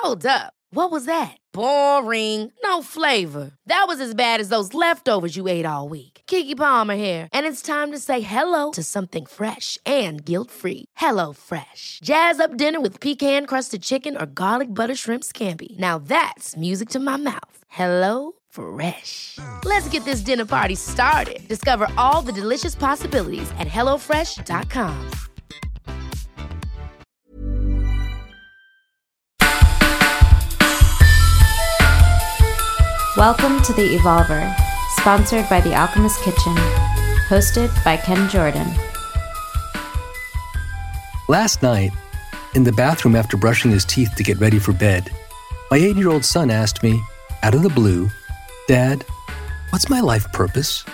Hold up. What was that? Boring. No flavor. That was as bad as those leftovers you ate all week. Keke Palmer here, and it's time to say hello to something fresh and guilt-free. Hello Fresh. Jazz up dinner with pecan-crusted chicken or garlic butter shrimp scampi. Now that's music to my mouth. Hello Fresh. Let's get this dinner party started. Discover all the delicious possibilities at hellofresh.com. Welcome to The Evolver, sponsored by The Alchemist Kitchen, hosted by Ken Jordan. Last night, in the bathroom after brushing his teeth to get ready for bed, my 8-year-old son asked me, out of the blue, "Dad, what's my life purpose?"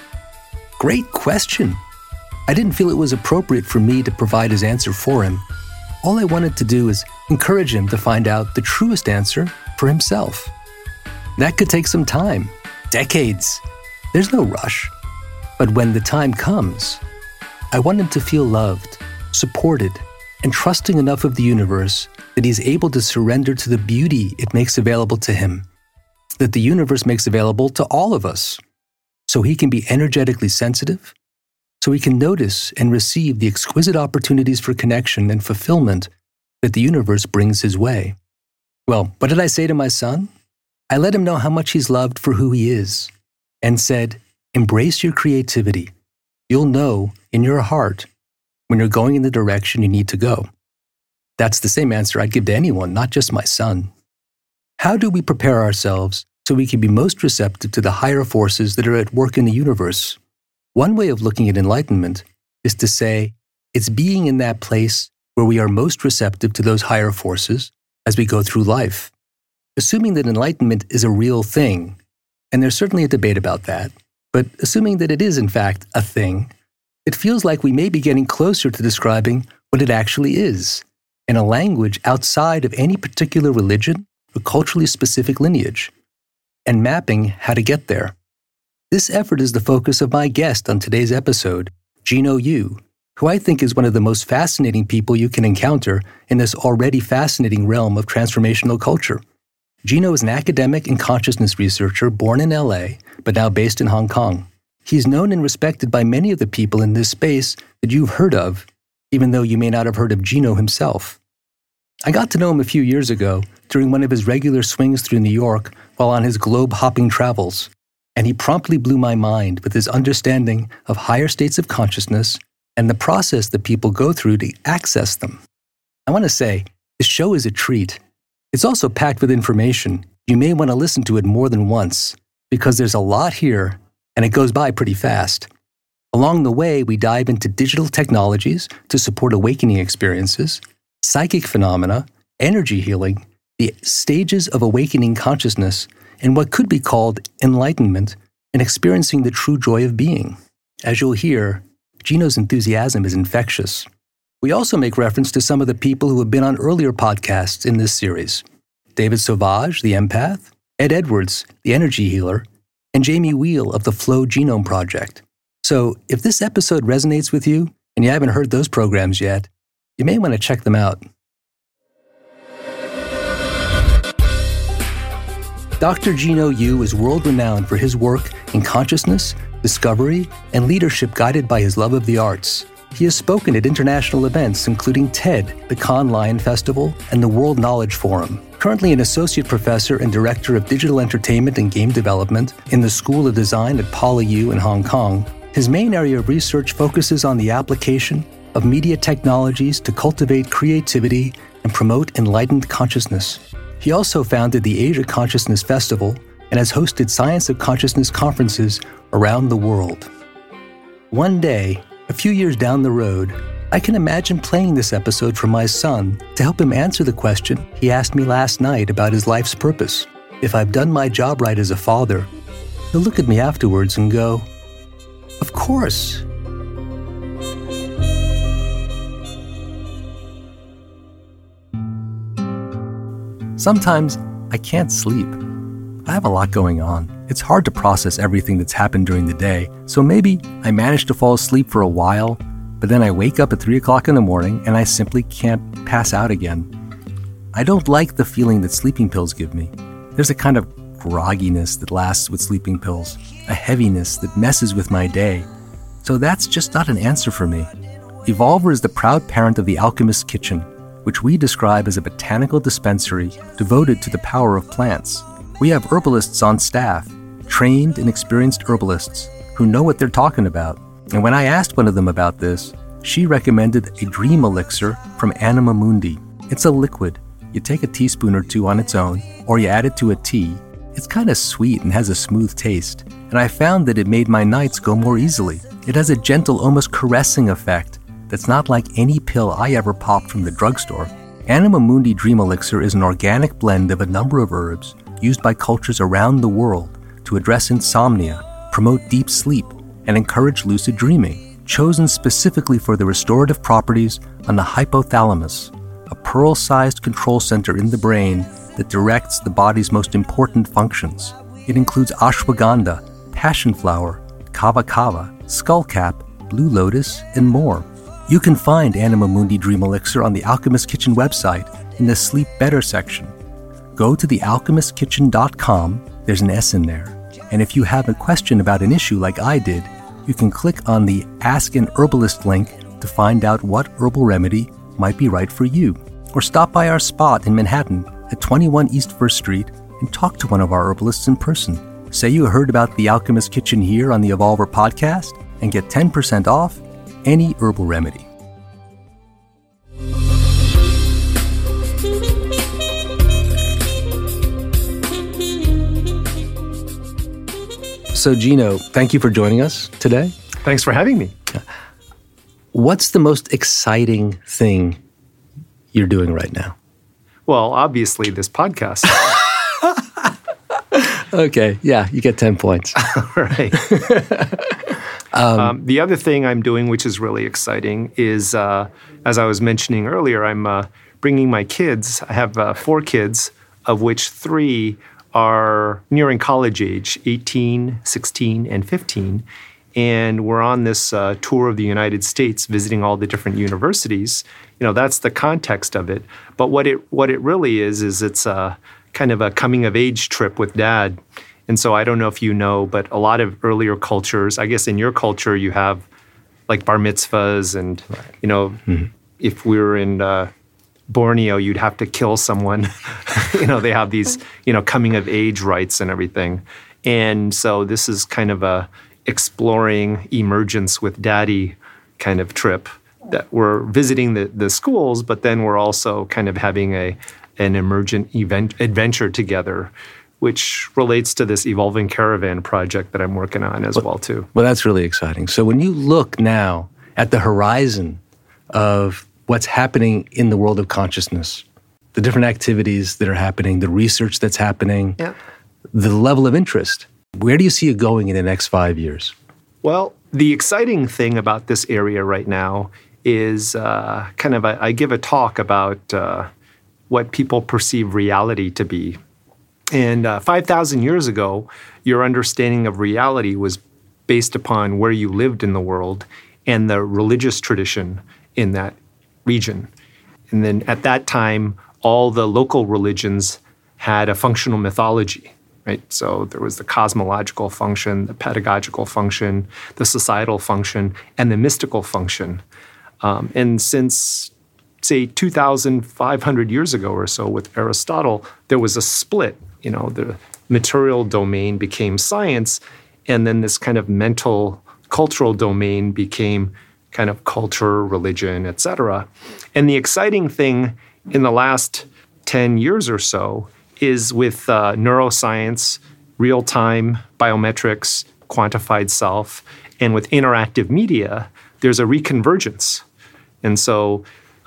Great question. I didn't feel it was appropriate for me to provide his answer for him. All I wanted to do is encourage him to find out the truest answer for himself. That could take some time, decades. There's no rush. But when the time comes, I want him to feel loved, supported, and trusting enough of the universe that he's able to surrender to the beauty it makes available to him, that the universe makes available to all of us, so he can be energetically sensitive, so he can notice and receive the exquisite opportunities for connection and fulfillment that the universe brings his way. Well, what did I say to my son? I let him know how much he's loved for who he is, and said, embrace your creativity. You'll know in your heart when you're going in the direction you need to go. That's the same answer I'd give to anyone, not just my son. How do we prepare ourselves so we can be most receptive to the higher forces that are at work in the universe? One way of looking at enlightenment is to say it's being in that place where we are most receptive to those higher forces as we go through life. Assuming that enlightenment is a real thing, and there's certainly a debate about that, but assuming that it is in fact a thing, it feels like we may be getting closer to describing what it actually is, in a language outside of any particular religion or culturally specific lineage, and mapping how to get there. This effort is the focus of my guest on today's episode, Gino Yu, who I think is one of the most fascinating people you can encounter in this already fascinating realm of transformational culture. Gino is an academic and consciousness researcher born in LA, but now based in Hong Kong. He's known and respected by many of the people in this space that you've heard of, even though you may not have heard of Gino himself. I got to know him a few years ago during one of his regular swings through New York while on his globe-hopping travels, and he promptly blew my mind with his understanding of higher states of consciousness and the process that people go through to access them. I want to say, this show is a treat. It's also packed with information. You may want to listen to it more than once, because there's a lot here, and it goes by pretty fast. Along the way, we dive into digital technologies to support awakening experiences, psychic phenomena, energy healing, the stages of awakening consciousness, and what could be called enlightenment and experiencing the true joy of being. As you'll hear, Gino's enthusiasm is infectious. We also make reference to some of the people who have been on earlier podcasts in this series. David Sauvage, the empath, Ed Edwards, the energy healer, and Jamie Wheel of the Flow Genome Project. So if this episode resonates with you and you haven't heard those programs yet, you may want to check them out. Dr. Gino Yu is world-renowned for his work in consciousness, discovery, and leadership guided by his love of the arts. He has spoken at international events including TED, the Cannes Lion Festival, and the World Knowledge Forum. Currently an associate professor and director of digital entertainment and game development in the School of Design at PolyU in Hong Kong, his main area of research focuses on the application of media technologies to cultivate creativity and promote enlightened consciousness. He also founded the Asia Consciousness Festival and has hosted Science of Consciousness conferences around the world. One day, a few years down the road, I can imagine playing this episode for my son to help him answer the question he asked me last night about his life's purpose. If I've done my job right as a father, he'll look at me afterwards and go, "Of course." Sometimes I can't sleep. I have a lot going on. It's hard to process everything that's happened during the day, so maybe I manage to fall asleep for a while, but then I wake up at 3 o'clock in the morning and I simply can't pass out again. I don't like the feeling that sleeping pills give me. There's a kind of grogginess that lasts with sleeping pills, a heaviness that messes with my day. So that's just not an answer for me. Evolver is the proud parent of the Alchemist's Kitchen, which we describe as a botanical dispensary devoted to the power of plants. We have herbalists on staff, trained and experienced herbalists who know what they're talking about. And when I asked one of them about this, she recommended a dream elixir from Anima Mundi. It's a liquid. You take a teaspoon or two on its own, or you add it to a tea. It's kind of sweet and has a smooth taste, and I found that it made my nights go more easily. It has a gentle, almost caressing effect that's not like any pill I ever popped from the drugstore. Anima Mundi Dream Elixir is an organic blend of a number of herbs used by cultures around the world to address insomnia, promote deep sleep, and encourage lucid dreaming, chosen specifically for the restorative properties on the hypothalamus, a pearl-sized control center in the brain that directs the body's most important functions. It includes ashwagandha, passion flower, kava kava, skullcap, blue lotus, and more. You can find Anima Mundi Dream Elixir on the Alchemist Kitchen website in the Sleep Better section. Go to thealchemistkitchen.com, there's an S in there, and if you have a question about an issue like I did, you can click on the Ask an Herbalist link to find out what herbal remedy might be right for you. Or stop by our spot in Manhattan at 21 East 1st Street and talk to one of our herbalists in person. Say you heard about the Alchemist Kitchen here on the Evolver podcast and get 10% off any herbal remedy. So Gino, thank you for joining us today. Thanks for having me. What's the most exciting thing you're doing right now? Well, obviously this podcast. Okay, yeah, you get 10 points. Right. The other thing I'm doing, which is really exciting, is, as I was mentioning earlier, I'm bringing my kids. I have 4 kids, of which 3 are nearing college age, 18, 16, and 15. And we're on this tour of the United States, visiting all the different universities. You know, that's the context of it. But what it really is it's kind of a coming-of-age trip with Dad. And so I don't know if you know, but a lot of earlier cultures, I guess in your culture, you have like bar mitzvahs and, you know, if we were in Borneo, you'd have to kill someone. You know, they have these, you know, coming-of-age rites and everything. And so this is kind of a exploring emergence with Daddy kind of trip that we're visiting the schools, but then we're also kind of having an emergent adventure together, which relates to this Evolving Caravan project that I'm working on as well, too. Well, that's really exciting. So when you look now at the horizon of what's happening in the world of consciousness, the different activities that are happening, the research that's happening, the level of interest, where do you see it going in the next 5 years? Well, the exciting thing about this area right now is I give a talk about what people perceive reality to be. And 5,000 years ago, your understanding of reality was based upon where you lived in the world and the religious tradition in that region. And then at that time, all the local religions had a functional mythology, right? So there was the cosmological function, the pedagogical function, the societal function, and the mystical function. And since, say, 2,500 years ago or so with Aristotle, there was a split. You know, the material domain became science, and then this kind of mental, cultural domain became kind of culture, religion, et cetera. And the exciting thing in the last 10 years or so is with neuroscience, real-time biometrics, quantified self, and with interactive media, there's a reconvergence. And so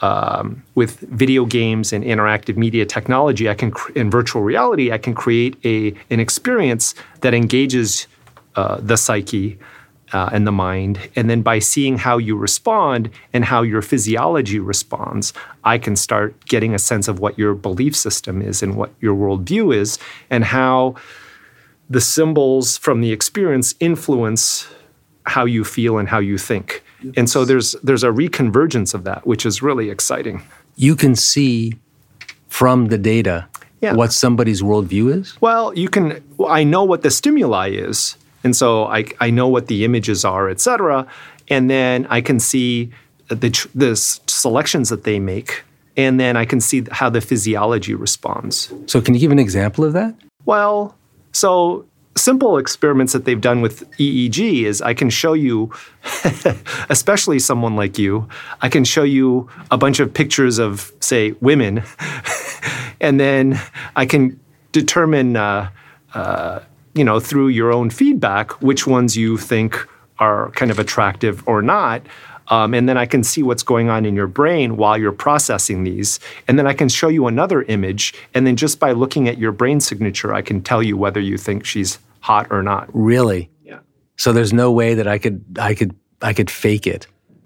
with video games and interactive media technology, in virtual reality, I can create an experience that engages the psyche and the mind. And then by seeing how you respond and how your physiology responds, I can start getting a sense of what your belief system is and what your worldview is and how the symbols from the experience influence how you feel and how you think. And so there's a reconvergence of that, which is really exciting. You can see from the data what somebody's worldview is? Well, I know what the stimuli is. And so I know what the images are, et cetera. And then I can see the selections that they make. And then I can see how the physiology responds. So can you give an example of that? Well, so simple experiments that they've done with EEG is I can show you, especially someone like you, I can show you a bunch of pictures of, say, women, and then I can determine, through your own feedback, which ones you think are kind of attractive or not. And then I can see what's going on in your brain while you're processing these. And then I can show you another image. And then just by looking at your brain signature, I can tell you whether you think she's hot or not. Really? Yeah. So there's no way that I could fake it.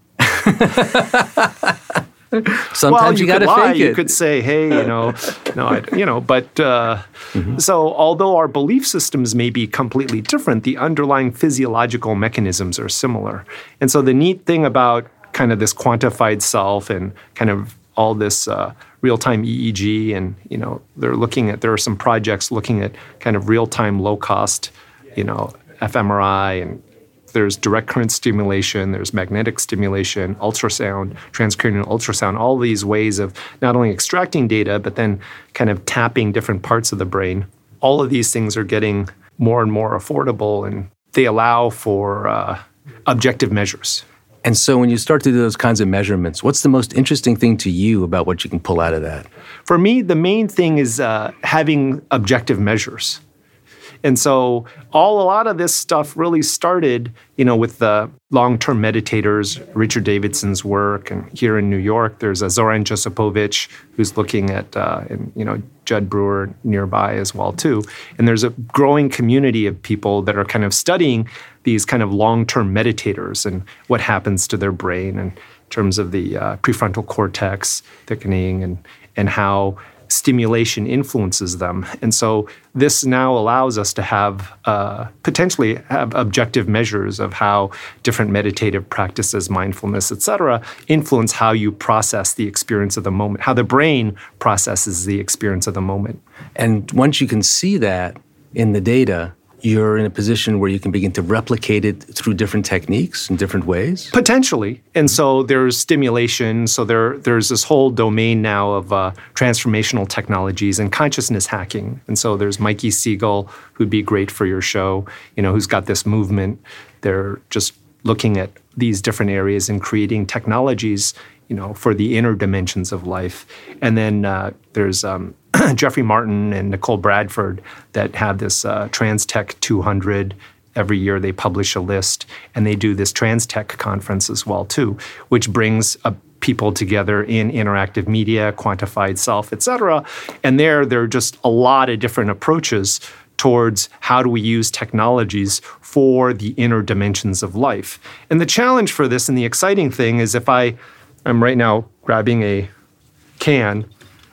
Sometimes you got to fake it. You could say, hey, So although our belief systems may be completely different, the underlying physiological mechanisms are similar. And so the neat thing about kind of this quantified self and kind of all this real-time EEG, and there are some projects looking at kind of real-time, low-cost, fMRI, and there's direct current stimulation, there's magnetic stimulation, ultrasound, transcranial ultrasound, all these ways of not only extracting data, but then kind of tapping different parts of the brain. All of these things are getting more and more affordable, and they allow for objective measures. And so when you start to do those kinds of measurements, what's the most interesting thing to you about what you can pull out of that? For me, the main thing is having objective measures. And so a lot of this stuff really started, with the long-term meditators, Richard Davidson's work. And here in New York, there's Zoran Josipovic, who's looking at, Judd Brewer nearby as well, too. And there's a growing community of people that are kind of studying these kind of long-term meditators and what happens to their brain in terms of the prefrontal cortex thickening and how stimulation influences them. And so this now allows us to have potentially have objective measures of how different meditative practices, mindfulness, et cetera, influence how you process the experience of the moment, how the brain processes the experience of the moment. And once you can see that in the data, you're in a position where you can begin to replicate it through different techniques in different ways? Potentially. And so there's stimulation. So there's this whole domain now of transformational technologies and consciousness hacking. And so there's Mikey Siegel, who'd be great for your show, who's got this movement. They're just looking at these different areas and creating technologies, for the inner dimensions of life. And then there's Jeffrey Martin and Nicole Bradford that have this TransTech 200. Every year they publish a list, and they do this TransTech conference as well, too, which brings people together in interactive media, quantified self, et cetera. And there are just a lot of different approaches towards how do we use technologies for the inner dimensions of life. And the challenge for this and the exciting thing is I'm right now grabbing a can,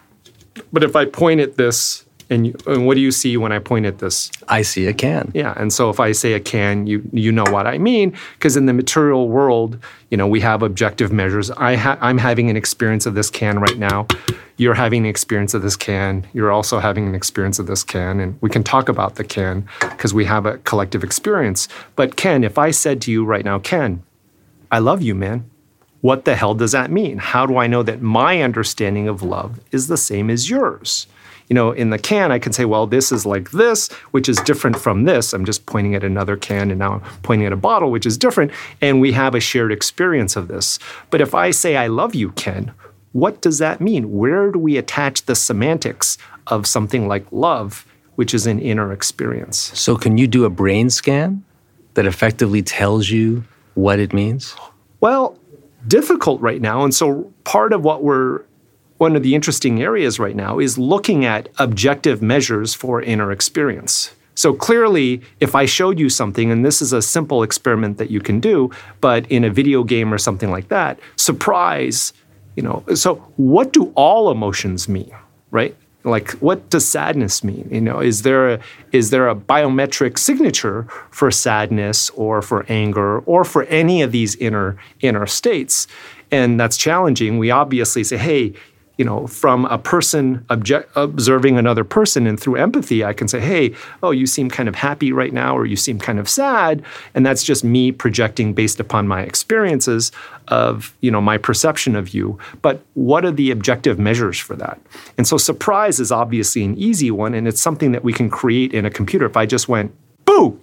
but if I point at this, and what do you see when I point at this? I see a can. Yeah, and so if I say a can, you know what I mean, because in the material world, we have objective measures. I'm having an experience of this can right now. You're having an experience of this can. You're also having an experience of this can, and we can talk about the can because we have a collective experience. But Ken, if I said to you right now, Ken, I love you, man. What the hell does that mean? How do I know that my understanding of love is the same as yours? In the can, I can say, well, this is like this, which is different from this. I'm just pointing at another can, and now I'm pointing at a bottle, which is different, and we have a shared experience of this. But if I say, I love you, Ken, what does that mean? Where do we attach the semantics of something like love, which is an inner experience? So can you do a brain scan that effectively tells you what it means? Well, difficult right now. And so part of one of the interesting areas right now is looking at objective measures for inner experience. So clearly, if I showed you something, and this is a simple experiment that you can do, but in a video game or something like that, surprise, so what do all emotions mean, right? Like, what does sadness mean? Is there a biometric signature for sadness or for anger or for any of these inner states? And that's challenging. We obviously say, hey, from a person observing another person, and through empathy, I can say, hey, oh, you seem kind of happy right now, or you seem kind of sad. And that's just me projecting based upon my experiences of, my perception of you. But what are the objective measures for that? And so surprise is obviously an easy one, and it's something that we can create in a computer. If I just went, boo!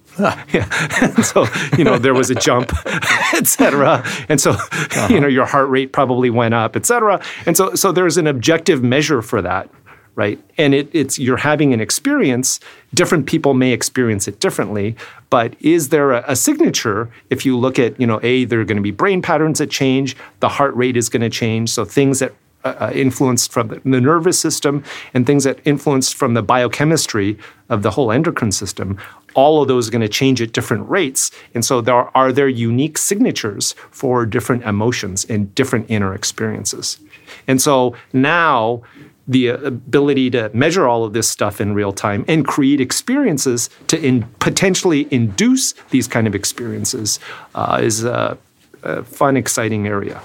And so, there was a jump, et cetera. And so, your heart rate probably went up, et cetera. And so there's an objective measure for that, right? And you're having an experience. Different people may experience it differently, but is there a signature? If you look at, there are going to be brain patterns that change, the heart rate is going to change. So things that influenced from the nervous system and things that influenced from the biochemistry of the whole endocrine system, all of those are going to change at different rates. And so are there unique signatures for different emotions and different inner experiences. And so now the ability to measure all of this stuff in real time and create experiences to potentially induce these kind of experiences is a fun, exciting area.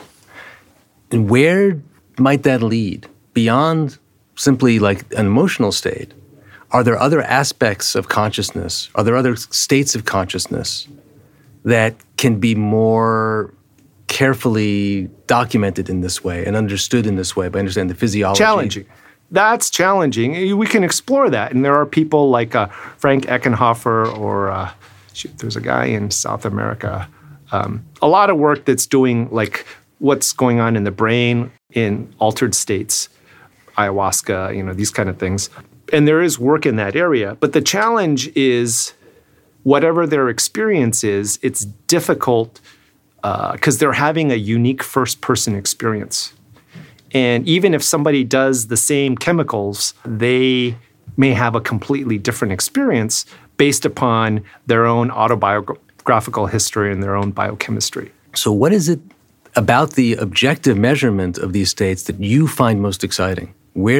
And where might that lead beyond simply like an emotional state? Are there other aspects of consciousness? Are there other states of consciousness that can be more carefully documented in this way and understood in this way by understanding the physiology? Challenging. That's challenging. We can explore that. And there are people like Frank Eckenhofer or there's a guy in South America. A lot of work that's doing like what's going on in the brain in altered states, ayahuasca, these kind of things. And there is work in that area. But the challenge is whatever their experience is, it's difficult because they're having a unique first-person experience. And even if somebody does the same chemicals, they may have a completely different experience based upon their own autobiographical history and their own biochemistry. So what is it about the objective measurement of these states that you find most exciting? Where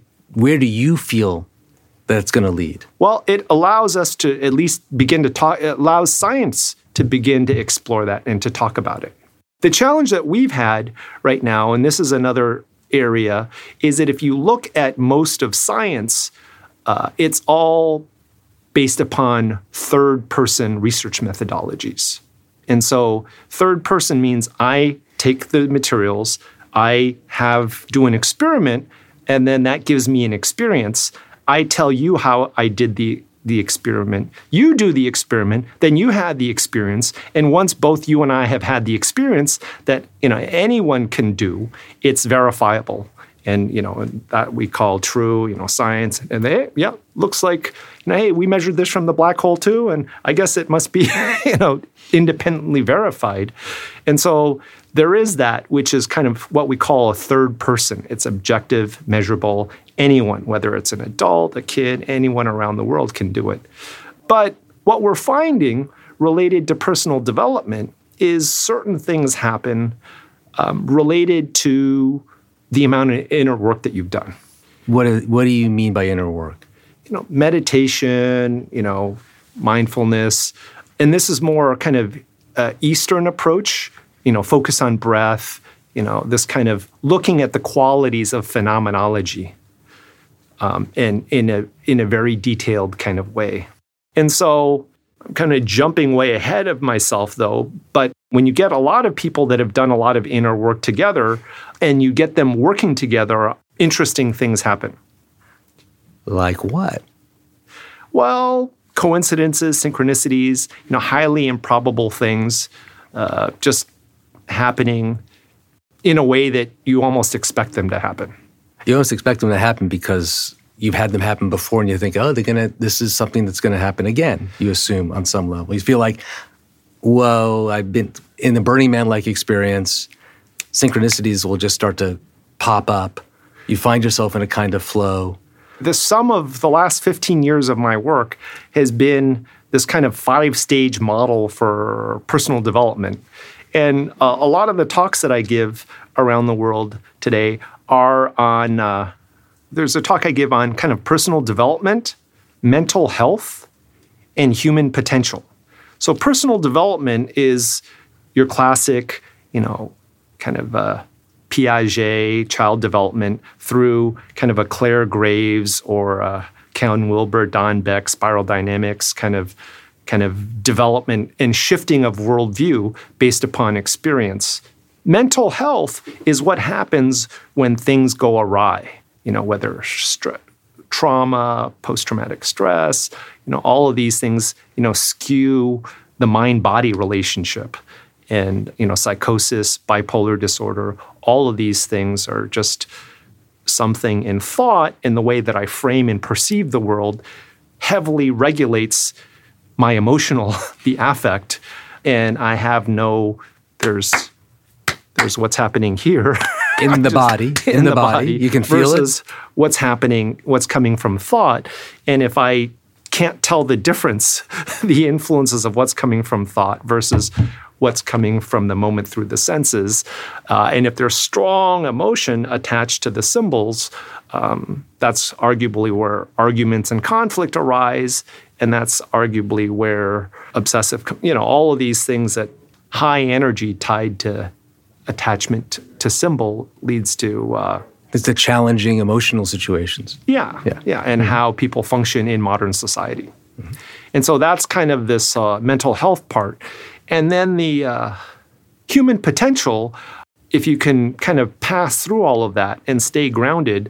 do you feel that it's going to lead? Well, it allows us to at least begin to talk, it allows science to begin to explore that and to talk about it. The challenge that we've had right now, and this is another area, is that if you look at most of science, it's all based upon third-person research methodologies. And so third person means I take the materials, I do an experiment, and then that gives me an experience. I tell you how I did the experiment. You do the experiment, then you had the experience. And once both you and I have had the experience that anyone can do, it's verifiable. And that we call true, science. And looks like, hey, we measured this from the black hole too, and I guess it must be, independently verified. And so there is that, which is kind of what we call a third person. It's objective, measurable. Anyone, whether it's an adult, a kid, anyone around the world can do it. But what we're finding related to personal development is certain things happen related to the amount of inner work that you've done. What do you mean by inner work? Meditation, mindfulness. And this is more kind of Eastern approach, focus on breath, this kind of looking at the qualities of phenomenology and in a very detailed kind of way. And so I'm kind of jumping way ahead of myself, though. But when you get a lot of people that have done a lot of inner work together and you get them working together, interesting things happen. Like what? Well, coincidences, synchronicities, highly improbable things just happening in a way that you almost expect them to happen. You almost expect them to happen because you've had them happen before and you think, oh, this is something that's going to happen again, you assume on some level. You feel like, whoa, I've been in the Burning Man-like experience, synchronicities will just start to pop up. You find yourself in a kind of flow. The sum of the last 15 years of my work has been this kind of 5-stage model for personal development. And a lot of the talks that I give around the world today are on, there's a talk I give on kind of personal development, mental health, and human potential. So personal development is your classic, kind of Piaget, child development, through kind of a Claire Graves or Ken Wilber, Don Beck, spiral dynamics kind of development and shifting of worldview based upon experience. Mental health is what happens when things go awry, whether trauma, post-traumatic stress, all of these things, skew the mind-body relationship. And, psychosis, bipolar disorder, all of these things are just something in thought, in the way that I frame and perceive the world, heavily regulates my emotional, the affect. And I have there's what's happening here. In the body. In the body. You can feel versus it. What's happening, what's coming from thought. And if I can't tell the difference, the influences of what's coming from thought versus what's coming from the moment through the senses, and if there's strong emotion attached to the symbols, that's arguably where arguments and conflict arise, and that's arguably where obsessive, all of these things that high energy tied to attachment to symbol leads to it's the challenging emotional situations. Yeah. And how people function in modern society. Mm-hmm. And so that's kind of this mental health part. And then the human potential, if you can kind of pass through all of that and stay grounded,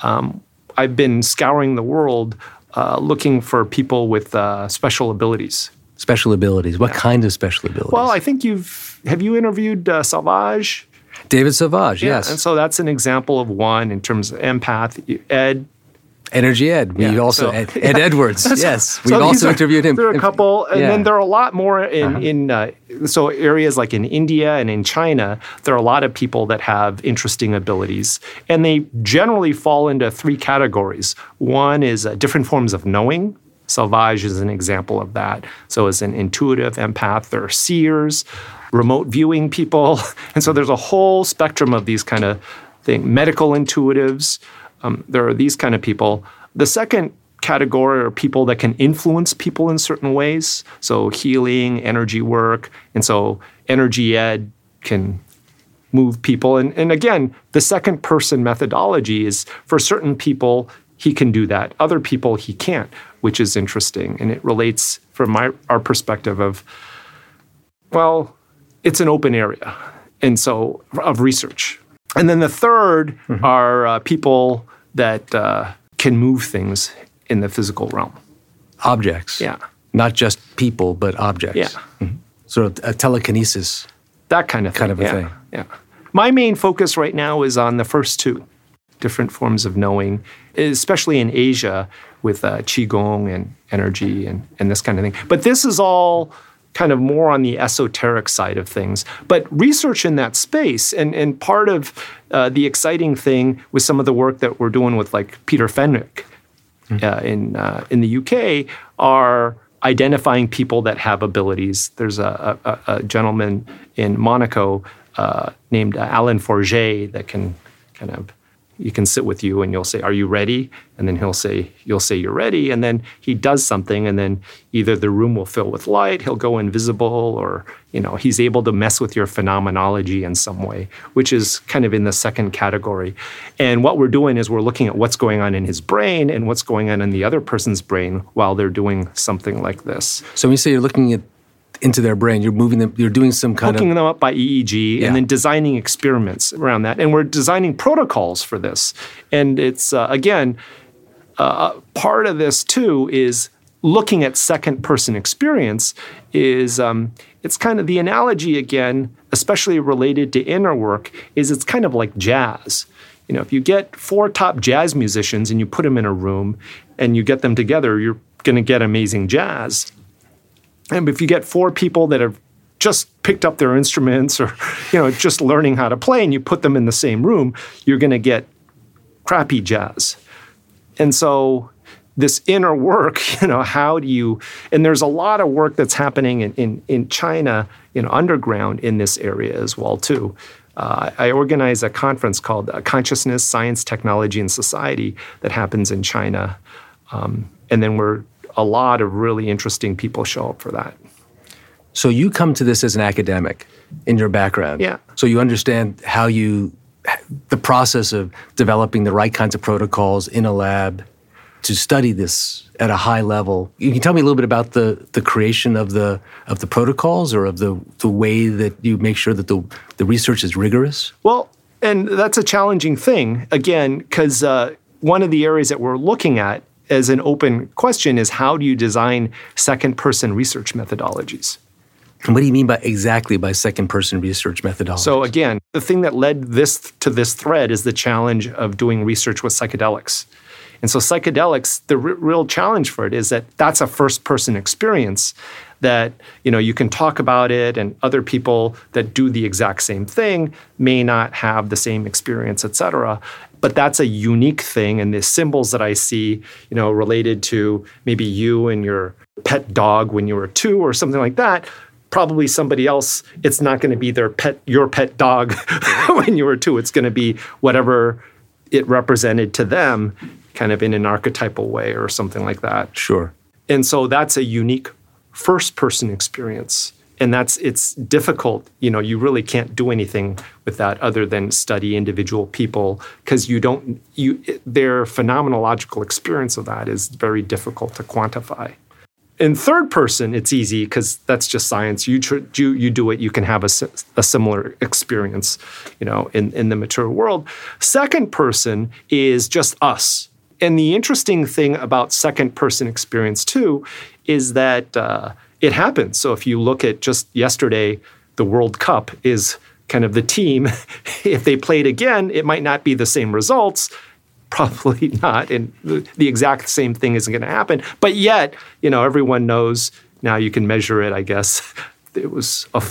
I've been scouring the world looking for people with special abilities. Special abilities. What kind of special abilities? Well, I think have you interviewed Savage? David Savage, yes. And so that's an example of one in terms of empath. Ed. Energy Ed. We also Ed Edwards. Yes, we've also interviewed him. There are a couple, and then there are a lot more in so areas like in India and in China. There are a lot of people that have interesting abilities, and they generally fall into three categories. One is different forms of knowing. Savage is an example of that. So as an intuitive empath, there are seers, remote viewing people, and so there's a whole spectrum of these kind of things. Medical intuitives. There are these kind of people. The second category are people that can influence people in certain ways. So healing, energy work. And so Energy Ed can move people. And again, the second person methodology is for certain people, he can do that. Other people, he can't, which is interesting. And it relates from our perspective of, well, it's an open area. And so of research. And then the third are people that can move things in the physical realm. Objects. Yeah. Not just people, but objects. Yeah. Mm-hmm. Sort of a telekinesis. That kind of thing. Kind of a thing. Yeah. My main focus right now is on the first two, different forms of knowing, especially in Asia with Qigong and energy and this kind of thing. But this is all kind of more on the esoteric side of things. But research in that space, and part of the exciting thing with some of the work that we're doing with like Peter Fenwick in the UK are identifying people that have abilities. There's a gentleman in Monaco named Alan Forget that can kind of, you can sit with you and you'll say, "Are you ready?" And then you'll say, "You're ready." And then he does something, and then either the room will fill with light, he'll go invisible, or he's able to mess with your phenomenology in some way, which is kind of in the second category. And what we're doing is we're looking at what's going on in his brain and what's going on in the other person's brain while they're doing something like this. So when you say you're looking into their brain, you're moving them, you're doing some kind hooking them up by EEG, and then designing experiments around that. And we're designing protocols for this. And it's, again, part of this too is looking at second person experience is, it's kind of the analogy again, especially related to inner work, is it's kind of like jazz. If you get 4 top jazz musicians and you put them in a room and you get them together, you're going to get amazing jazz. And if you get 4 people that have just picked up their instruments or, just learning how to play and you put them in the same room, you're going to get crappy jazz. And so this inner work, how do you, and there's a lot of work that's happening in China, underground in this area as well too. I organize a conference called Consciousness, Science, Technology, and Society that happens in China. And then a lot of really interesting people show up for that. So you come to this as an academic in your background. Yeah. So you understand how you the process of developing the right kinds of protocols in a lab to study this at a high level. You can tell me a little bit about the creation of the protocols or of the way that you make sure that the research is rigorous? Well, and that's a challenging thing, again, because one of the areas that we're looking at as an open question is how do you design second-person research methodologies? And what do you mean exactly by second-person research methodology? So again, the thing that led to this thread is the challenge of doing research with psychedelics. And so psychedelics, the real challenge for it is that that's a first-person experience that, you can talk about it, and other people that do the exact same thing may not have the same experience, et cetera. But that's a unique thing, and the symbols that I see, related to maybe you and your pet dog when you were 2 or something like that, probably somebody else, it's not going to be your pet dog when you were 2. It's going to be whatever it represented to them, kind of in an archetypal way or something like that. Sure. And so that's a unique first-person experience. And it's difficult. You really can't do anything with that other than study individual people, because their phenomenological experience of that is very difficult to quantify. In third person, it's easy because that's just science. You do it, you can have a similar experience, in the mature world. Second person is just us. And the interesting thing about second person experience too is that it happens. So if you look at just yesterday, the World Cup is kind of the team. If they played again, it might not be the same results. Probably not, and the exact same thing isn't going to happen. But yet, everyone knows now. You can measure it, I guess. It was a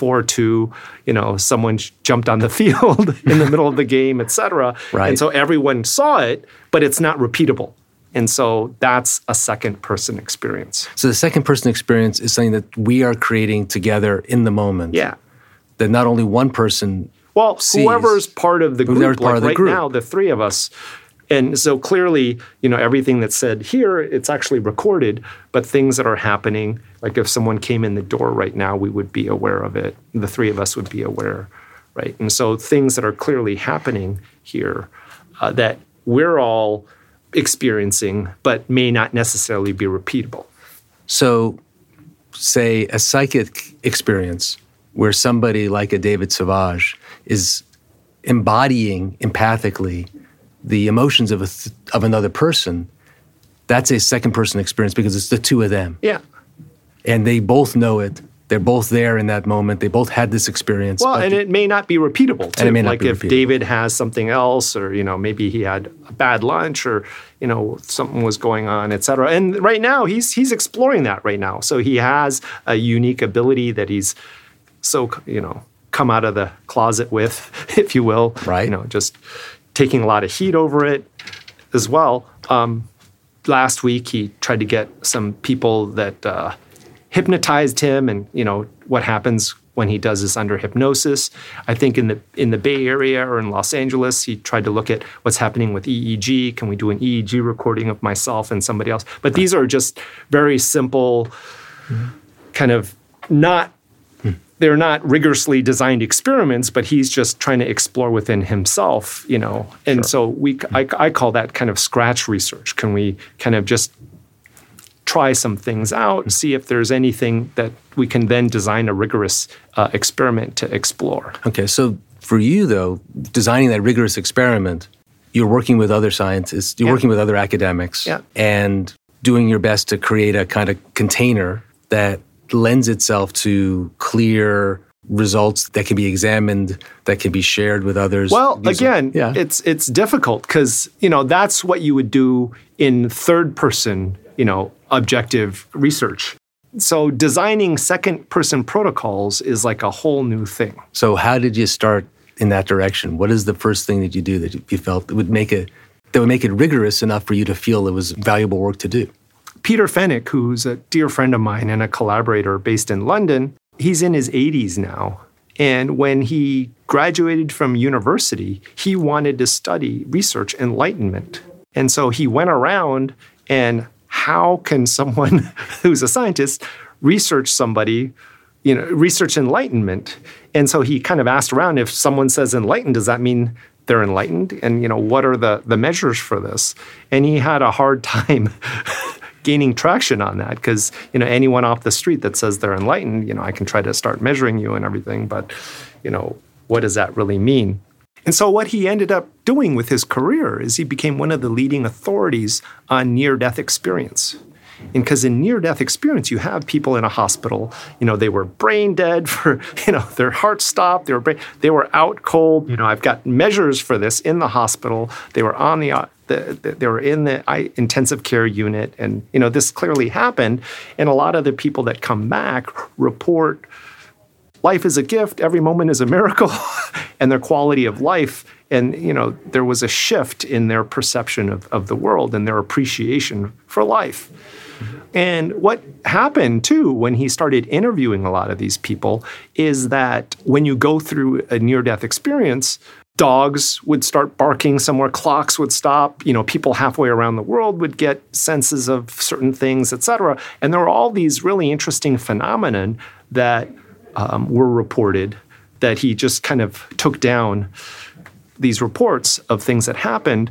4-2. Someone jumped on the field in the middle of the game, et cetera. Right. And so everyone saw it, but it's not repeatable. And so that's a second-person experience. So the second-person experience is something that we are creating together in the moment. Yeah. That not only one person sees. Whoever's part of the group, like right group. Now, the 3 of us. And so clearly, everything that's said here, it's actually recorded, but things that are happening, like if someone came in the door right now, we would be aware of it. The 3 of us would be aware, right? And so things that are clearly happening here that we're all experiencing, but may not necessarily be repeatable. So, say a psychic experience where somebody like a David Sauvage is embodying empathically the emotions of another person, that's a second-person experience because it's the 2 of them. Yeah. And they both know it. They're both there in that moment. They both had this experience. Well, and it may not be repeatable, too. And it may not like be if repeatable. David has something else, or, maybe he had a bad lunch, or, something was going on, et cetera. And right now, he's exploring that right now. So he has a unique ability that he's so, come out of the closet with, if you will. Right. Just taking a lot of heat over it as well. Last week, he tried to get some people that hypnotized him, and what happens when he does this under hypnosis. I think in the Bay Area or in Los Angeles, he tried to look at what's happening with EEG. Can we do an EEG recording of myself and somebody else? But these are just very simple, kind of they're not rigorously designed experiments, but he's just trying to explore within himself, And so I call that kind of scratch research. Can we kind of just try some things out and see if there's anything that we can then design a rigorous experiment to explore? Okay, so for you, though, designing that rigorous experiment, you're working with other scientists, you're working with other academics, and doing your best to create a kind of container that lends itself to clear results that can be examined, that can be shared with others. Well, again, it's difficult because, that's what you would do in third person, objective research. So designing second person protocols is like a whole new thing. So how did you start in that direction? What is the first thing that you do that you felt that would make it rigorous enough for you to feel it was valuable work to do? Peter Fenwick, who's a dear friend of mine and a collaborator based in London, he's in his 80s now. And when he graduated from university, he wanted to study research enlightenment. And so he went around, and how can someone who's a scientist research somebody, research enlightenment? And so he kind of asked around, if someone says enlightened, does that mean they're enlightened? And, what are the measures for this? And he had a hard time gaining traction on that because, anyone off the street that says they're enlightened, I can try to start measuring you and everything, but, what does that really mean? And so what he ended up doing with his career is he became one of the leading authorities on near-death experience. And because in near-death experience, you have people in a hospital, they were brain dead for, their heart stopped, they were out cold. I've got measures for this in the hospital. They were on they were in the intensive care unit. And, this clearly happened. And a lot of the people that come back report life is a gift, every moment is a miracle, and their quality of life. And, there was a shift in their perception of the world and their appreciation for life. And what happened, too, when he started interviewing a lot of these people is that when you go through a near-death experience, dogs would start barking somewhere, clocks would stop, people halfway around the world would get senses of certain things, et cetera. And there were all these really interesting phenomena that were reported that he just kind of took down these reports of things that happened,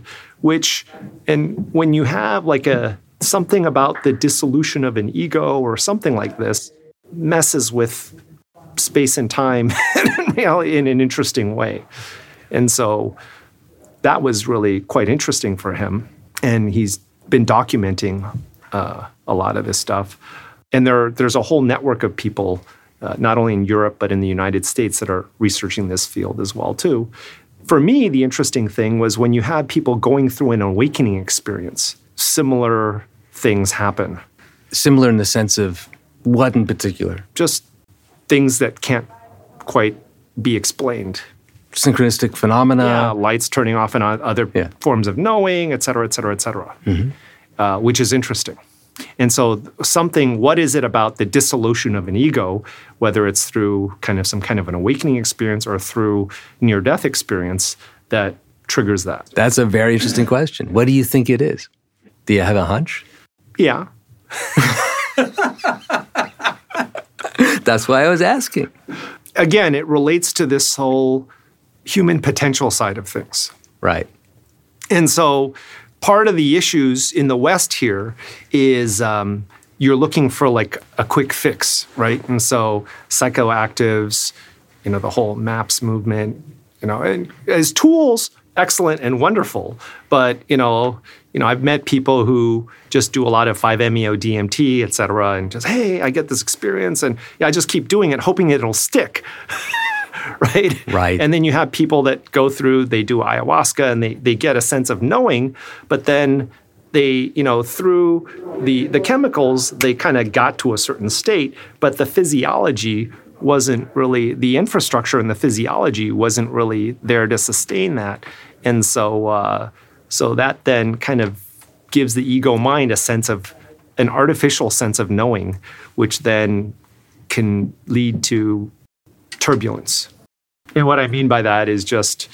and when you have like something about the dissolution of an ego or something like this messes with space and time in an interesting way. And so that was really quite interesting for him. And he's been documenting a lot of this stuff. And there's a whole network of people, not only in Europe, but in the United States that are researching this field as well, too. For me, the interesting thing was when you had people going through an awakening experience, similar things happen. Similar in the sense of what in particular? Just things that can't quite be explained. Synchronistic phenomena. Yeah, lights turning off and on, other forms of knowing, et cetera, et cetera, et cetera, which is interesting. And so what is it about the dissolution of an ego, whether it's through some kind of an awakening experience or through near-death experience, that triggers that? That's a very interesting question. What do you think it is? Do you have a hunch? Yeah. That's why I was asking. Again, it relates to this whole human potential side of things. Right. And so part of the issues in the West here is you're looking for like a quick fix, right? And so psychoactives, the whole MAPS movement, and as tools, excellent and wonderful. But, I've met people who just do a lot of 5-MeO-DMT, et cetera, and just, hey, I get this experience, and I just keep doing it, hoping it'll stick. Right. And then you have people that go through, they do ayahuasca and they get a sense of knowing, but then they, through the chemicals, they kind of got to a certain state, but the physiology wasn't really, the infrastructure and the physiology wasn't really there to sustain that. And so that then kind of gives the ego mind an artificial sense of knowing, which then can lead to turbulence. And what I mean by that is just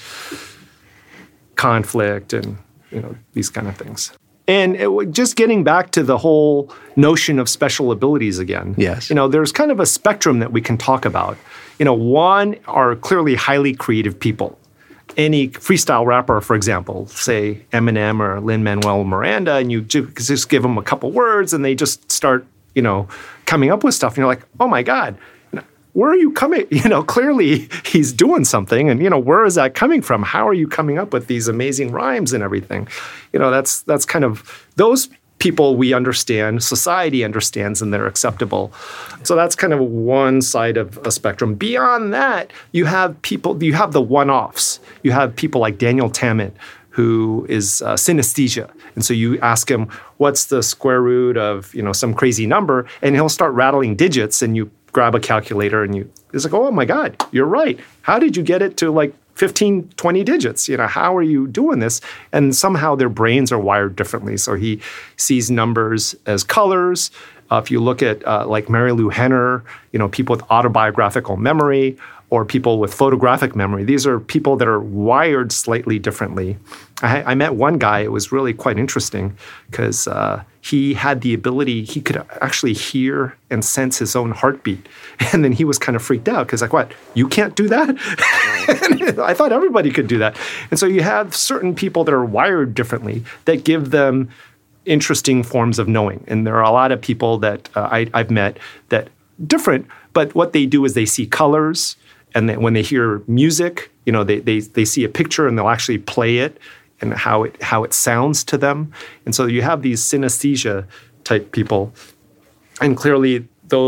conflict and, these kind of things. And just getting back to the whole notion of special abilities again. Yes. There's kind of a spectrum that we can talk about. One are clearly highly creative people. Any freestyle rapper, for example, say Eminem or Lin-Manuel Miranda, and you just give them a couple words and they just start, coming up with stuff. And you're like, oh my God, where are you coming? Clearly he's doing something. And, where is that coming from? How are you coming up with these amazing rhymes and everything? That's kind of those people we understand, society understands, and they're acceptable. So that's kind of one side of a spectrum. Beyond that, you have the one-offs. You have people like Daniel Tammet, who is synesthesia. And so you ask him, what's the square root of, some crazy number? And he'll start rattling digits, and you grab a calculator and it's like, oh my God, you're right. How did you get it to like 15, 20 digits? How are you doing this? And somehow their brains are wired differently. So he sees numbers as colors. If you look at like Mary Lou Henner, people with autobiographical memory or people with photographic memory, these are people that are wired slightly differently. I met one guy, it was really quite interesting because he had the ability, he could actually hear and sense his own heartbeat. And then he was kind of freaked out because like, what, you can't do that? I thought everybody could do that. And so you have certain people that are wired differently that give them interesting forms of knowing. And there are a lot of people that I've met that different, but what they do is they see colors, and then when they hear music, they see a picture and they'll actually play it and how it sounds to them. And so you have these synesthesia type people, and clearly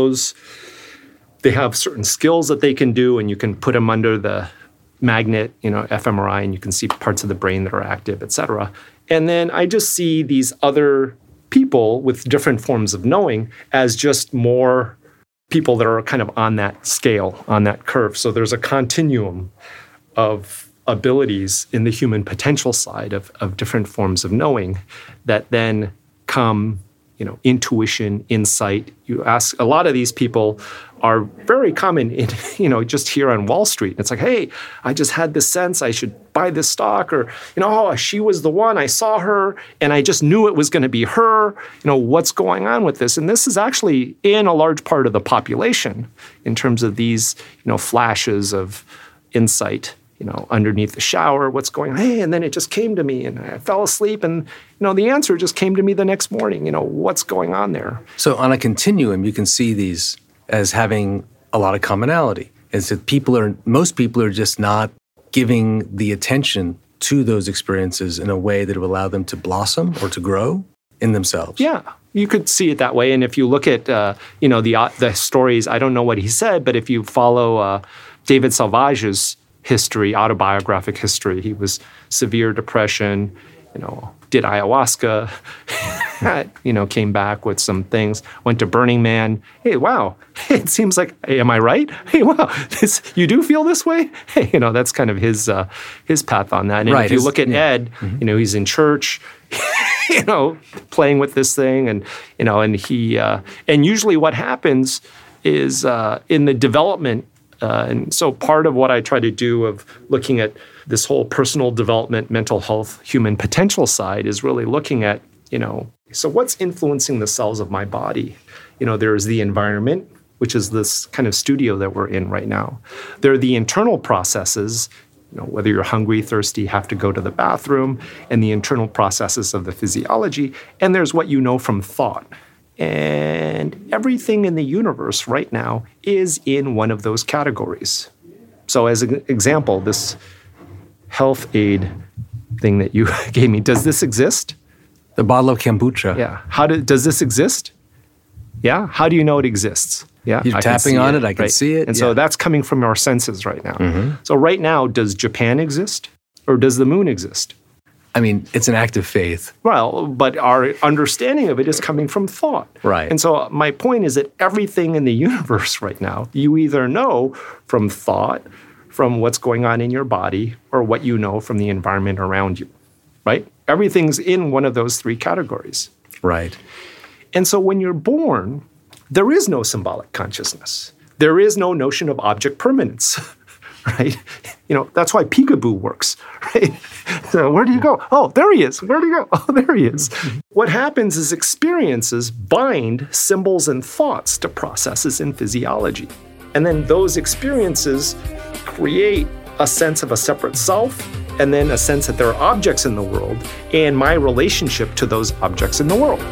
they have certain skills that they can do, and you can put them under the magnet, fMRI, and you can see parts of the brain that are active, et cetera. And then I just see these other people with different forms of knowing as just more people that are kind of on that scale, on that curve. So there's a continuum of abilities in the human potential side of different forms of knowing that then come, intuition, insight. You ask, a lot of these people are very common in, just here on Wall Street. It's like, hey, I just had this sense I should buy this stock, or, oh, she was the one, I saw her, and I just knew it was going to be her. What's going on with this? And this is actually in a large part of the population in terms of these, flashes of insight. Underneath the shower, what's going on? Hey, and then it just came to me, and I fell asleep, and the answer just came to me the next morning. What's going on there? So on a continuum, you can see these as having a lot of commonality. Is that most people are just not giving the attention to those experiences in a way that will allow them to blossom or to grow in themselves. Yeah. You could see it that way. And if you look at, the stories, I don't know what he said, but if you follow David Sauvage's history, autobiographic history. He was severe depression, did ayahuasca, came back with some things, went to Burning Man. Hey, wow, it seems like, hey, am I right? Hey, wow, you do feel this way? Hey, that's kind of his path on that. And right. If you look at Ed, he's in church, playing with this thing, and he, and usually what happens is in the development. And so part of what I try to do of looking at this whole personal development, mental health, human potential side is really looking at, so what's influencing the cells of my body? There's the environment, which is this kind of studio that we're in right now. There are the internal processes, whether you're hungry, thirsty, have to go to the bathroom, and the internal processes of the physiology. And there's what you know from thought. And everything in the universe right now is in one of those categories. So as an example, this health aid thing that you gave me, does this exist? The bottle of kombucha. Yeah. Does this exist? Yeah. How do you know it exists? Yeah. You're tapping on it. I can see it. And so that's coming from our senses right now. Mm-hmm. So right now, does Japan exist? Or does the moon exist? I mean, it's an act of faith. Well, but our understanding of it is coming from thought. Right. And so my point is that everything in the universe right now, you either know from thought, from what's going on in your body, or what you know from the environment around you, right? Everything's in one of those three categories. Right. And so when you're born, there is no symbolic consciousness. There is no notion of object permanence. Right? That's why peekaboo works, right? So where do you go? Oh, there he is. Where do you go? Oh, there he is. What happens is experiences bind symbols and thoughts to processes in physiology. And then those experiences create a sense of a separate self, and then a sense that there are objects in the world and my relationship to those objects in the world.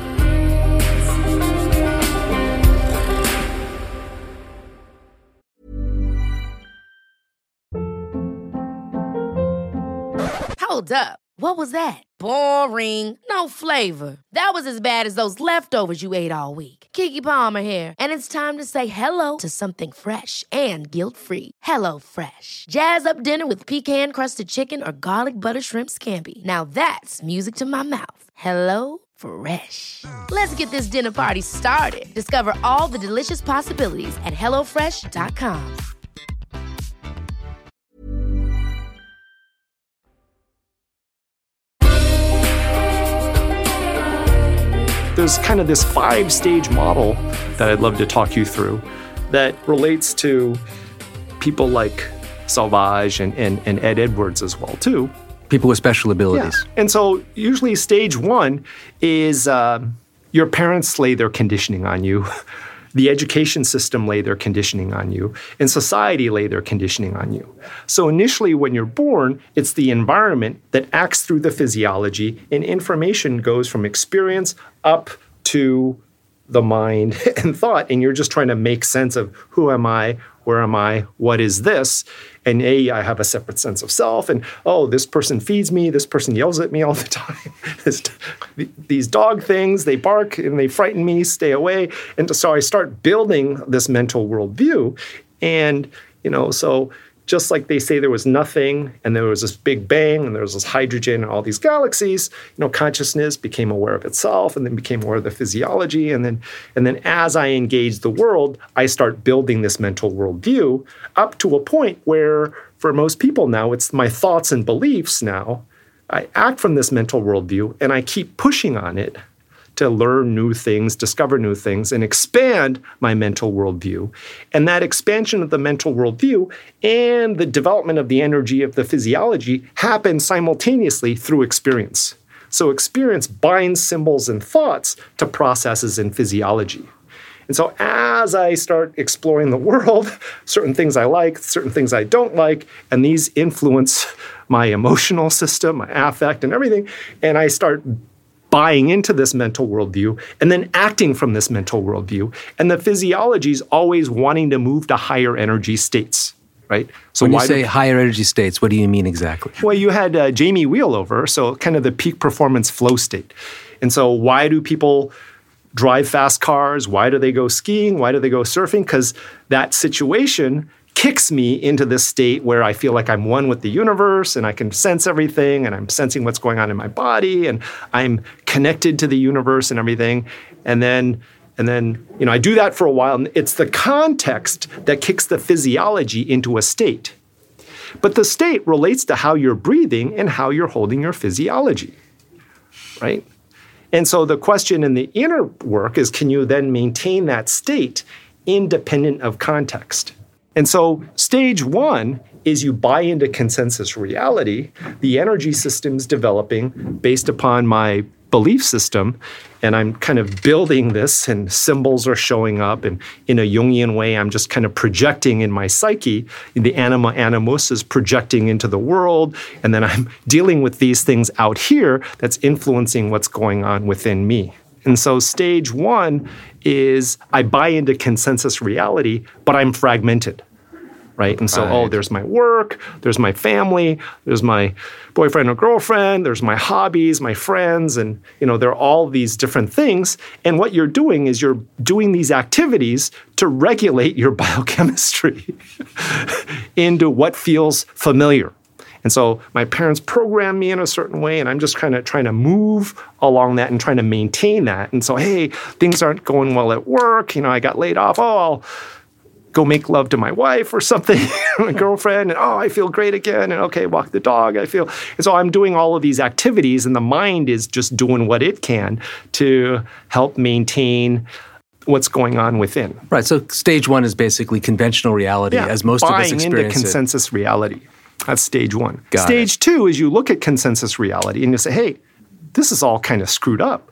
Hold up. What was that? Boring. No flavor. That was as bad as those leftovers you ate all week. Keke Palmer here, and it's time to say hello to something fresh and guilt-free. Hello Fresh. Jazz up dinner with pecan-crusted chicken or garlic butter shrimp scampi. Now that's music to my mouth. Hello Fresh. Let's get this dinner party started. Discover all the delicious possibilities at HelloFresh.com. There's kind of this 5-stage model that I'd love to talk you through that relates to people like Sauvage and Ed Edwards as well, too. People with special abilities. Yeah. And so usually stage 1 is your parents lay their conditioning on you. the education system lay their conditioning on you, and society lay their conditioning on you. So initially when you're born, it's the environment that acts through the physiology, and information goes from experience up to the mind and thought, and you're just trying to make sense of who am I, where am I, what is this? And I have a separate sense of self, and this person feeds me, this person yells at me all the time. These dog things, they bark and they frighten me, stay away. And so I start building this mental worldview. And, so just like they say there was nothing and there was this big bang and there was this hydrogen and all these galaxies, consciousness became aware of itself and then became aware of the physiology. And then as I engage the world, I start building this mental worldview up to a point where for most people now, it's my thoughts and beliefs now. I act from this mental worldview and I keep pushing on it to learn new things, discover new things, and expand my mental worldview. And that expansion of the mental worldview and the development of the energy of the physiology happen simultaneously through experience. So experience binds symbols and thoughts to processes in physiology. And so as I start exploring the world, certain things I like, certain things I don't like, and these influence my emotional system, my affect, and everything, and I start buying into this mental worldview and then acting from this mental worldview. And the physiology is always wanting to move to higher energy states, right? So when you say higher energy states, what do you mean exactly? Well, you had Jamie Wheal over, so kind of the peak performance flow state. And so why do people drive fast cars? Why do they go skiing? Why do they go surfing? Because that situation kicks me into this state where I feel like I'm one with the universe and I can sense everything and I'm sensing what's going on in my body and I'm connected to the universe and everything. And then I do that for a while, and it's the context that kicks the physiology into a state. But the state relates to how you're breathing and how you're holding your physiology, right? And so the question in the inner work is, can you then maintain that state independent of context? And so stage one is you buy into consensus reality. The energy system's developing based upon my belief system, and I'm kind of building this, and symbols are showing up, and in a Jungian way, I'm just kind of projecting in my psyche. The anima animus is projecting into the world, and then I'm dealing with these things out here that's influencing what's going on within me. And so stage one is I buy into consensus reality, but I'm fragmented, right? And so, there's my work, there's my family, there's my boyfriend or girlfriend, there's my hobbies, my friends, and, there are all these different things. And what you're doing is you're doing these activities to regulate your biochemistry into what feels familiar. And so my parents programmed me in a certain way, and I'm just kind of trying to move along that and trying to maintain that. And so, hey, things aren't going well at work. I got laid off. I'll go make love to my wife or something, my girlfriend, and I feel great again. And okay, walk the dog, And so I'm doing all of these activities, and the mind is just doing what it can to help maintain what's going on within. Right, so stage one is basically conventional reality as most of us experience buying into consensus reality. That's stage one. Got stage two is you look at consensus reality and you say, hey, this is all kind of screwed up.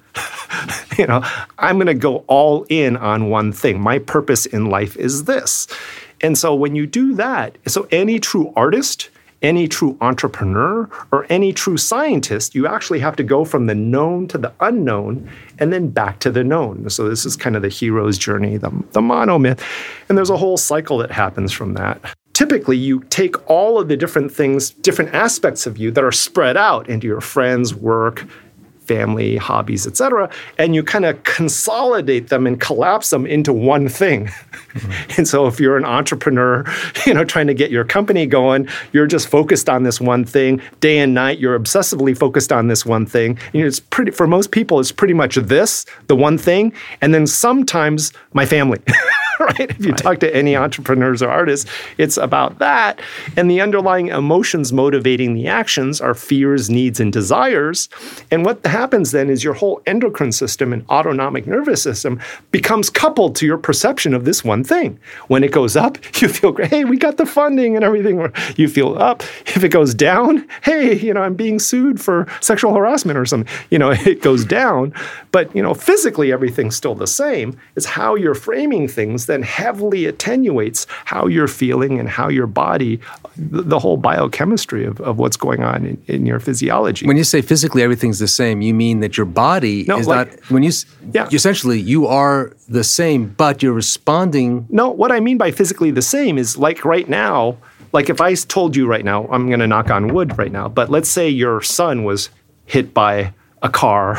I'm going to go all in on one thing. My purpose in life is this. And so when you do that, so any true artist, any true entrepreneur, or any true scientist, you actually have to go from the known to the unknown and then back to the known. So this is kind of the hero's journey, the monomyth. And there's a whole cycle that happens from that. Typically, you take all of the different things, different aspects of you that are spread out into your friends, work, family, hobbies, etc., and you kind of consolidate them and collapse them into one thing. Mm-hmm. And so if you're an entrepreneur, trying to get your company going, you're just focused on this one thing. Day and night, you're obsessively focused on this one thing. And it's pretty, for most people, it's pretty much this, the one thing, and then sometimes my family. right? If you talk to any entrepreneurs or artists, it's about that. And the underlying emotions motivating the actions are fears, needs, and desires. And what happens then is your whole endocrine system and autonomic nervous system becomes coupled to your perception of this one thing. When it goes up, you feel great. Hey, we got the funding and everything. Or you feel up. If it goes down, hey, I'm being sued for sexual harassment or something. It goes down. But, physically, everything's still the same. It's how you're framing things then heavily attenuates how you're feeling and how your body, the whole biochemistry of what's going on in your physiology. When you say physically everything's the same, you mean that your body is not, essentially you are the same, but you're responding. No, what I mean by physically the same is like right now, like if I told you right now, I'm going to knock on wood right now, but let's say your son was hit by a car,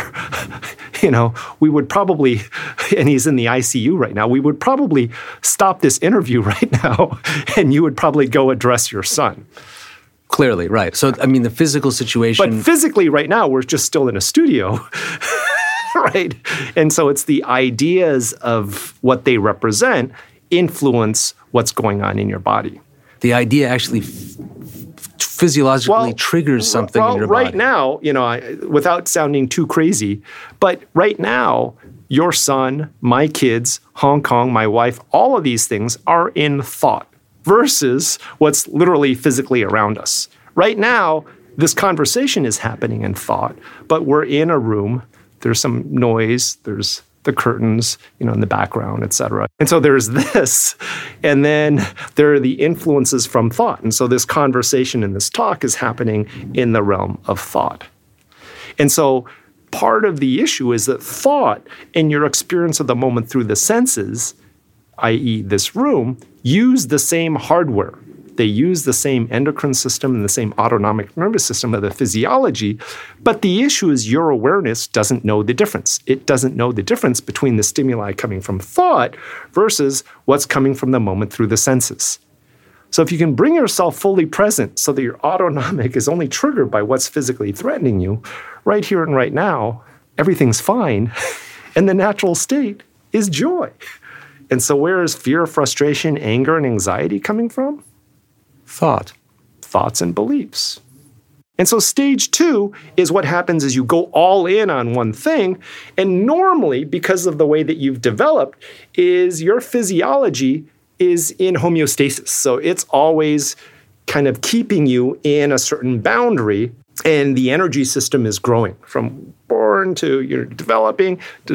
we would probably, and he's in the ICU right now, we would probably stop this interview right now and you would probably go address your son. Clearly, right. So, the physical situation. But physically right now, we're just still in a studio, right? And so it's the ideas of what they represent influence what's going on in your body. The idea actually physiologically triggers something in your body. Right now, without sounding too crazy, but right now, your son, my kids, Hong Kong, my wife, all of these things are in thought versus what's literally physically around us. Right now, this conversation is happening in thought, but we're in a room. There's some noise. There's the curtains, in the background, et cetera. And so there's this, and then there are the influences from thought. And so this conversation and this talk is happening in the realm of thought. And so part of the issue is that thought and your experience of the moment through the senses, i.e. this room, use the same hardware. They use the same endocrine system and the same autonomic nervous system of the physiology, but the issue is your awareness doesn't know the difference. It doesn't know the difference between the stimuli coming from thought versus what's coming from the moment through the senses. So if you can bring yourself fully present so that your autonomic is only triggered by what's physically threatening you, right here and right now, everything's fine, and the natural state is joy. And so where is fear, frustration, anger, and anxiety coming from? Thoughts and beliefs. And so stage 2 is what happens is you go all in on one thing. And normally, because of the way that you've developed, is your physiology is in homeostasis. So it's always kind of keeping you in a certain boundary, and the energy system is growing from born to you're developing,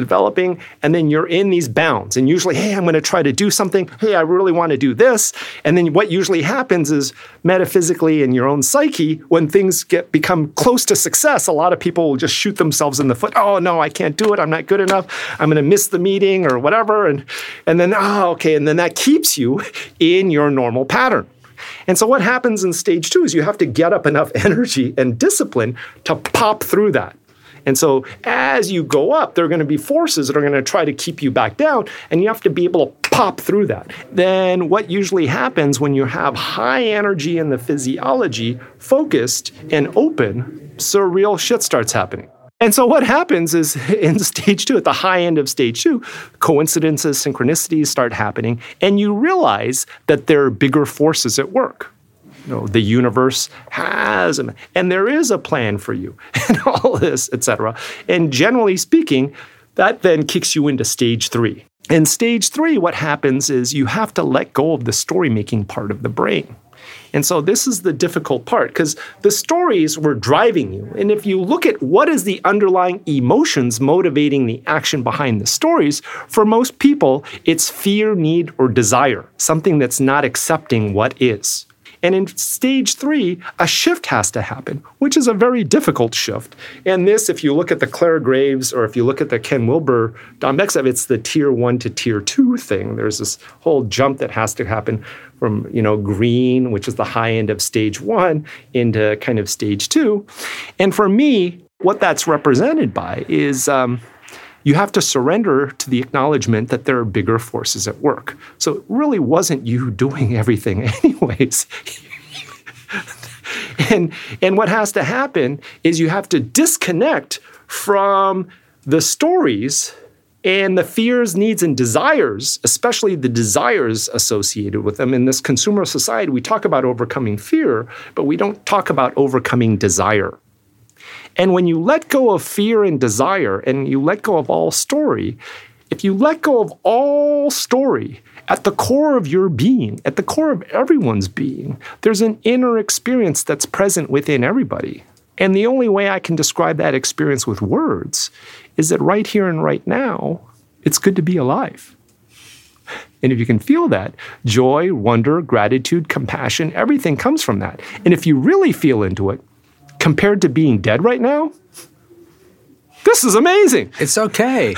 and then you're in these bounds. And usually, hey, I'm going to try to do something. Hey, I really want to do this. And then what usually happens is metaphysically in your own psyche, when things become close to success, a lot of people will just shoot themselves in the foot. Oh, no, I can't do it. I'm not good enough. I'm going to miss the meeting or whatever. And then, and then that keeps you in your normal pattern. And so what happens in stage 2 is you have to get up enough energy and discipline to pop through that. And so as you go up, there are going to be forces that are going to try to keep you back down, and you have to be able to pop through that. Then what usually happens when you have high energy in the physiology, focused and open, surreal shit starts happening. And so what happens is in stage 2, at the high end of stage 2, coincidences, synchronicities start happening, and you realize that there are bigger forces at work. The universe has, and there is a plan for you, and all this, etc. And generally speaking, that then kicks you into stage 3. In stage 3, what happens is you have to let go of the story-making part of the brain. And so this is the difficult part, because the stories were driving you. And if you look at what is the underlying emotions motivating the action behind the stories, for most people, it's fear, need, or desire, something that's not accepting what is. And in stage 3, a shift has to happen, which is a very difficult shift. And this, if you look at the Claire Graves or if you look at the Ken Wilber, Don Bexev, it's the tier 1 to tier 2 thing. There's this whole jump that has to happen from, green, which is the high end of stage 1, into kind of stage 2. And for me, what that's represented by is you have to surrender to the acknowledgement that there are bigger forces at work. So it really wasn't you doing everything anyways. And what has to happen is you have to disconnect from the stories And the fears, needs, and desires, especially the desires associated with them. In this consumer society, we talk about overcoming fear, but we don't talk about overcoming desire. And when you let go of fear and desire, and you let go of all story, if you let go of all story, at the core of your being, at the core of everyone's being, there's an inner experience that's present within everybody. And the only way I can describe that experience with words is that right here and right now, it's good to be alive. And if you can feel that, joy, wonder, gratitude, compassion, everything comes from that. And if you really feel into it, compared to being dead right now, this is amazing. It's okay.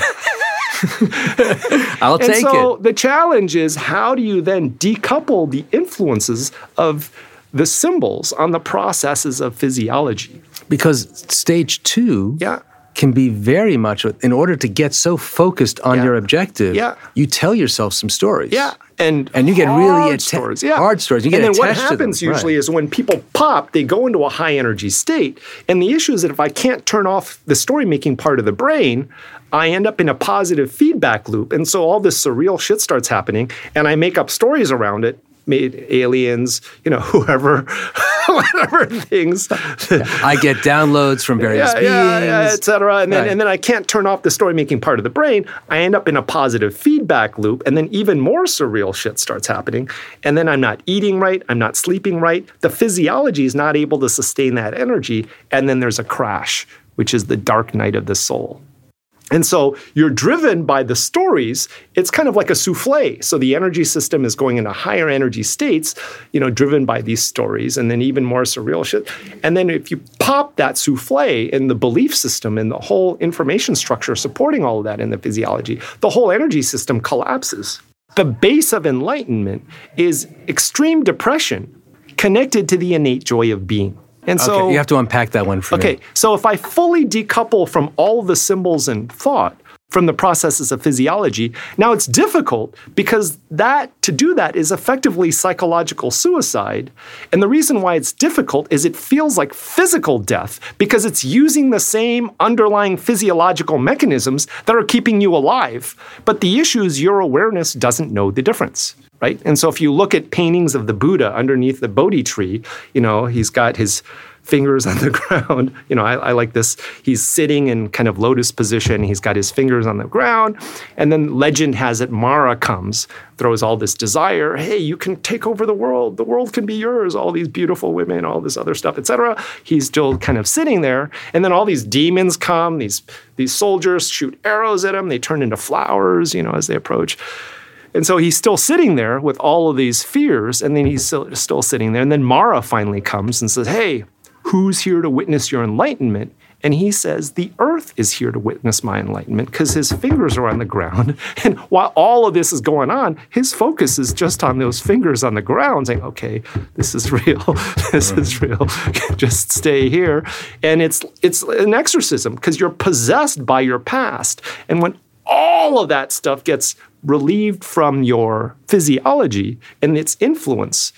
I'll take it. And so the challenge is, how do you then decouple the influences of the symbols on the processes of physiology? Because stage 2 can be very much, in order to get so focused on your objective, you tell yourself some stories. And you get really stories. Hard stories. You get and then what attached to them. happens usually is when people pop, they go into a high energy state. And the issue is that if I can't turn off the story making part of the brain, I end up in a positive feedback loop. And so all this surreal shit starts happening, and I make up stories around it, made aliens, whoever, whatever things. I get downloads from various beings. Et cetera. And then I can't turn off the story-making part of the brain. I end up in a positive feedback loop, and then even more surreal shit starts happening. And then I'm not eating right. I'm not sleeping right. The physiology is not able to sustain that energy. And then there's a crash, which is the dark night of the soul. And so you're driven by the stories. It's kind of like a souffle. So the energy system is going into higher energy states, driven by these stories, and then even more surreal shit. And then if you pop that souffle in the belief system and the whole information structure supporting all of that in the physiology, the whole energy system collapses. The base of enlightenment is extreme depression connected to the innate joy of being. And so you have to unpack that one for me. Okay, so if I fully decouple from all the symbols and thought from the processes of physiology, now it's difficult because to do that is effectively psychological suicide. And the reason why it's difficult is it feels like physical death because it's using the same underlying physiological mechanisms that are keeping you alive. But the issue is your awareness doesn't know the difference. Right? And so if you look at paintings of the Buddha underneath the Bodhi tree, he's got his fingers on the ground. I like this. He's sitting in kind of lotus position. He's got his fingers on the ground. And then legend has it, Mara comes, throws all this desire. Hey, you can take over the world. The world can be yours. All these beautiful women, all this other stuff, etc. He's still kind of sitting there. And then all these demons come. These soldiers shoot arrows at him. They turn into flowers, as they approach. And so he's still sitting there with all of these fears, and then he's still sitting there. And then Mara finally comes and says, hey, who's here to witness your enlightenment? And he says, the earth is here to witness my enlightenment, because his fingers are on the ground. And while all of this is going on, his focus is just on those fingers on the ground, saying, okay, this is real. This is real. Just stay here. And it's an exorcism, because you're possessed by your past. And when all of that stuff gets relieved from your physiology and its influence,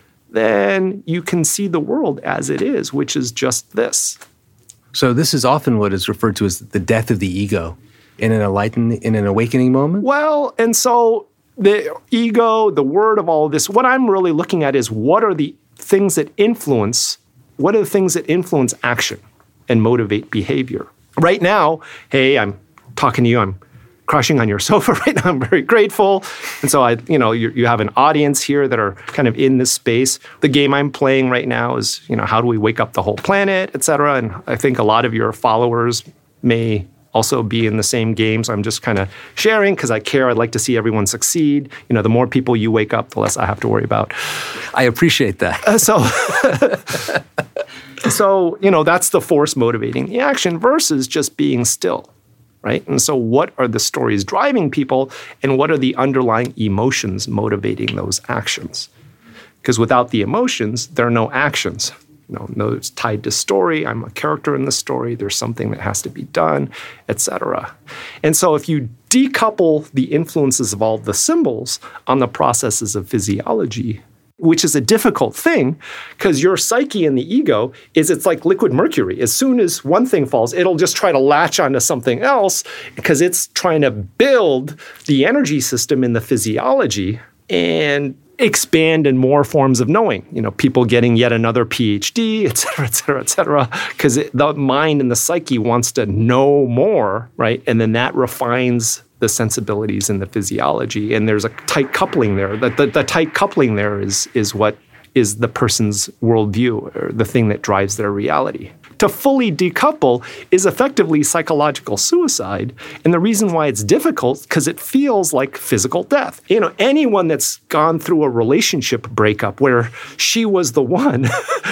then you can see the world as it is, which is just this. So this is often what is referred to as the death of the ego in an awakening moment? Well, and so the ego, the word of all of this, what I'm really looking at is what are the things that influence action and motivate behavior. Right now, hey, I'm talking to you, I'm crushing on your sofa right now. I'm very grateful. And so you have an audience here that are kind of in this space. The game I'm playing right now is, how do we wake up the whole planet, et cetera. And I think a lot of your followers may also be in the same games. I'm just kind of sharing because I care. I'd like to see everyone succeed. The more people you wake up, the less I have to worry about. I appreciate that. So that's the force motivating the action versus just being still. Right? And so what are the stories driving people, and what are the underlying emotions motivating those actions? Because without the emotions, there are no actions. No, it's tied to story. I'm a character in the story. There's something that has to be done, etc. And so if you decouple the influences of all the symbols on the processes of physiology, which is a difficult thing because your psyche and the ego it's like liquid mercury. As soon as one thing falls, it'll just try to latch onto something else because it's trying to build the energy system in the physiology and expand in more forms of knowing. People getting yet another PhD, et cetera, et cetera, et cetera, because the mind and the psyche wants to know more, right? And then that refines the sensibilities and the physiology. And there's a tight coupling there. The tight coupling there is what is the person's worldview or the thing that drives their reality. To fully decouple is effectively psychological suicide. And the reason why it's difficult, because it feels like physical death. Anyone that's gone through a relationship breakup where she was the one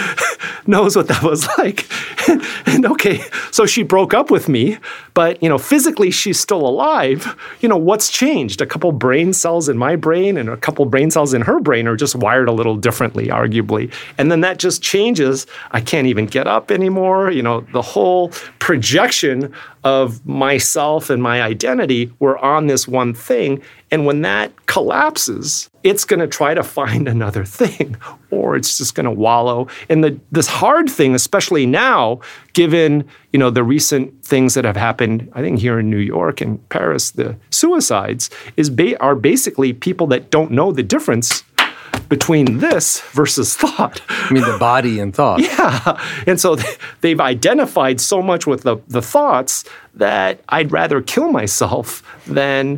knows what that was like. And okay, so she broke up with me, but physically she's still alive. What's changed? A couple brain cells in my brain and a couple brain cells in her brain are just wired a little differently, arguably. And then that just changes. I can't even get up anymore. The whole projection of myself and my identity were on this one thing. And when that collapses, it's going to try to find another thing, or it's just going to wallow. And this hard thing, especially now, given the recent things that have happened, I think here in New York and Paris, the suicides are basically people that don't know the difference between this versus thought. I mean, the body and thought. Yeah. And so they've identified so much with the thoughts that I'd rather kill myself than,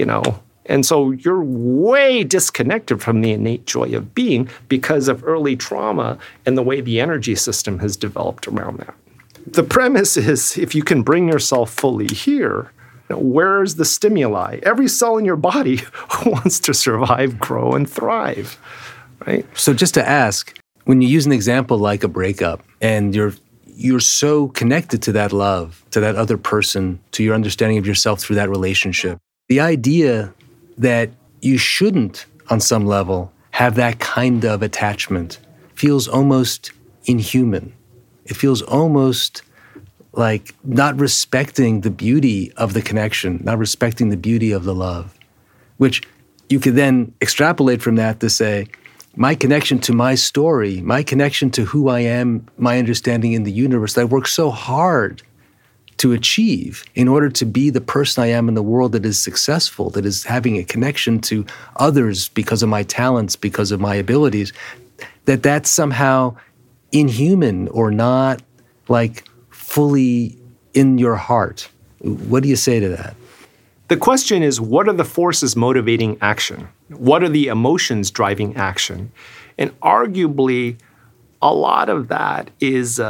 And so you're way disconnected from the innate joy of being because of early trauma and the way the energy system has developed around that. The premise is if you can bring yourself fully here, where's the stimuli? Every cell in your body wants to survive, grow, and thrive, right? So just to ask, when you use an example like a breakup and you're so connected to that love, to that other person, to your understanding of yourself through that relationship, the idea that you shouldn't, on some level, have that kind of attachment feels almost inhuman. It feels almost like not respecting the beauty of the connection, not respecting the beauty of the love, which you could then extrapolate from that to say, my connection to my story, my connection to who I am, my understanding in the universe that I worked so hard to achieve in order to be the person I am in the world that is successful, that is having a connection to others because of my talents, because of my abilities, that's somehow inhuman or not like fully in your heart. What do you say to that? The question is, what are the forces motivating action? What are the emotions driving action? And arguably, a lot of that is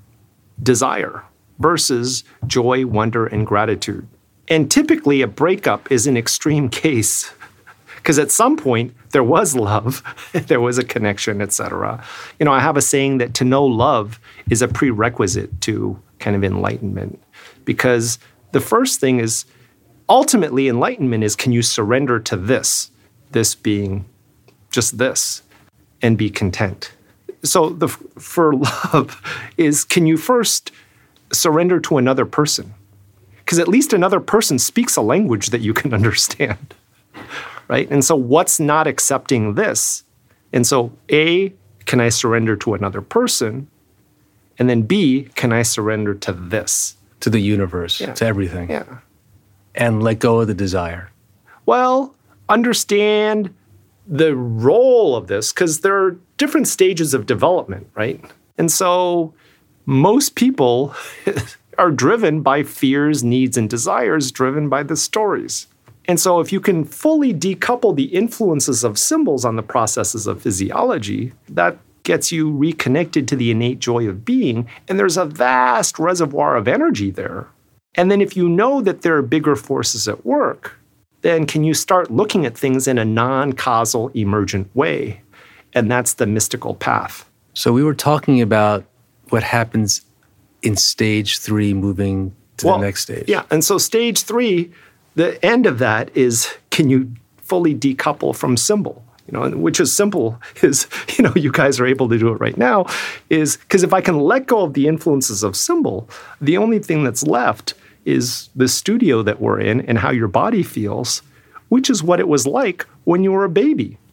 desire versus joy, wonder, and gratitude. And typically, a breakup is an extreme case because at some point, there was love, there was a connection, etc. I have a saying that to know love is a prerequisite to kind of enlightenment, because the first thing is, ultimately, enlightenment is, can you surrender to this being just this, and be content? So for love is, can you first surrender to another person? Because at least another person speaks a language that you can understand, right? And so what's not accepting this? And so A, can I surrender to another person? And then B, can I surrender to this? To the universe, to everything. Yeah. And let go of the desire. Well, understand the role of this, because there are different stages of development, right? And so most people are driven by fears, needs, and desires driven by the stories. And so if you can fully decouple the influences of symbols on the processes of physiology, that gets you reconnected to the innate joy of being, and there's a vast reservoir of energy there. And then if you know that there are bigger forces at work, then can you start looking at things in a non-causal emergent way? And that's the mystical path. So we were talking about what happens in stage 3 moving to the next stage. Yeah, and so stage 3, the end of that is, can you fully decouple from symbol? Which is simple, is, you guys are able to do it right now, is because if I can let go of the influences of symbol, the only thing that's left is the studio that we're in and how your body feels, which is what it was like when you were a baby.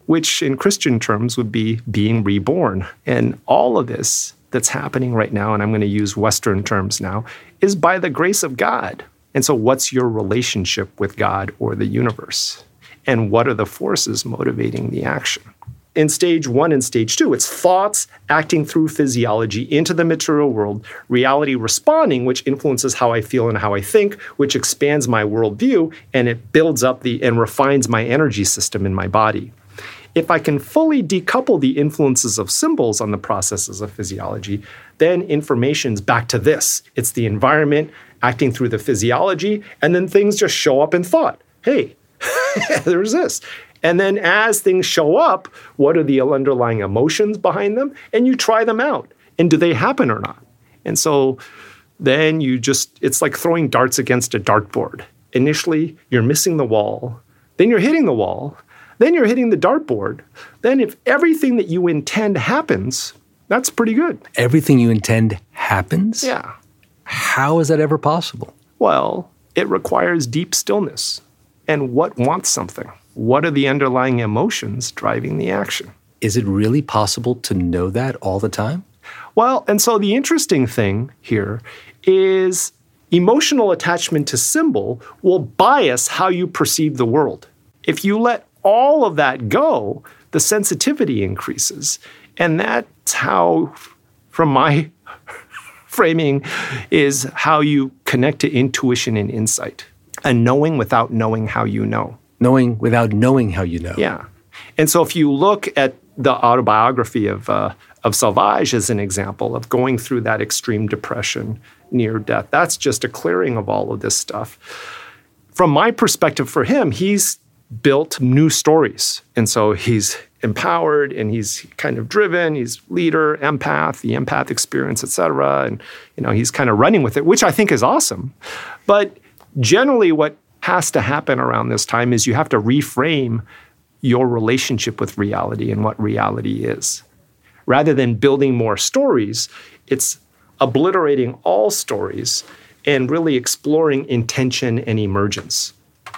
which in Christian terms would be being reborn. And all of this that's happening right now, and I'm going to use Western terms now, is by the grace of God. And so what's your relationship with God or the universe? And what are the forces motivating the action? In stage 1 and stage 2, it's thoughts acting through physiology into the material world, reality responding, which influences how I feel and how I think, which expands my worldview, and it builds up and refines my energy system in my body. If I can fully decouple the influences of symbols on the processes of physiology, then information's back to this. It's the environment acting through the physiology, and then things just show up in thought. Hey, there's this. And then as things show up, what are the underlying emotions behind them? And you try them out. And do they happen or not? And so then it's like throwing darts against a dartboard. Initially, you're missing the wall. Then you're hitting the wall. Then you're hitting the dartboard. Then if everything that you intend happens, that's pretty good. Everything you intend happens? Yeah. How is that ever possible? Well, it requires deep stillness. And what wants something? What are the underlying emotions driving the action? Is it really possible to know that all the time? Well, and so the interesting thing here is emotional attachment to symbol will bias how you perceive the world. If you let all of that go, the sensitivity increases. And that's how, from my framing, is how you connect to intuition and insight. And knowing without knowing how you know. Knowing without knowing how you know. Yeah. And so if you look at the autobiography of Salvage as an example of going through that extreme depression, near death, that's just a clearing of all of this stuff. From my perspective for him, he's built new stories. And so he's empowered and he's kind of driven, he's leader, empath, the empath experience, et cetera. And, he's kind of running with it, which I think is awesome. But generally what has to happen around this time is you have to reframe your relationship with reality and what reality is. Rather than building more stories, it's obliterating all stories and really exploring intention and emergence.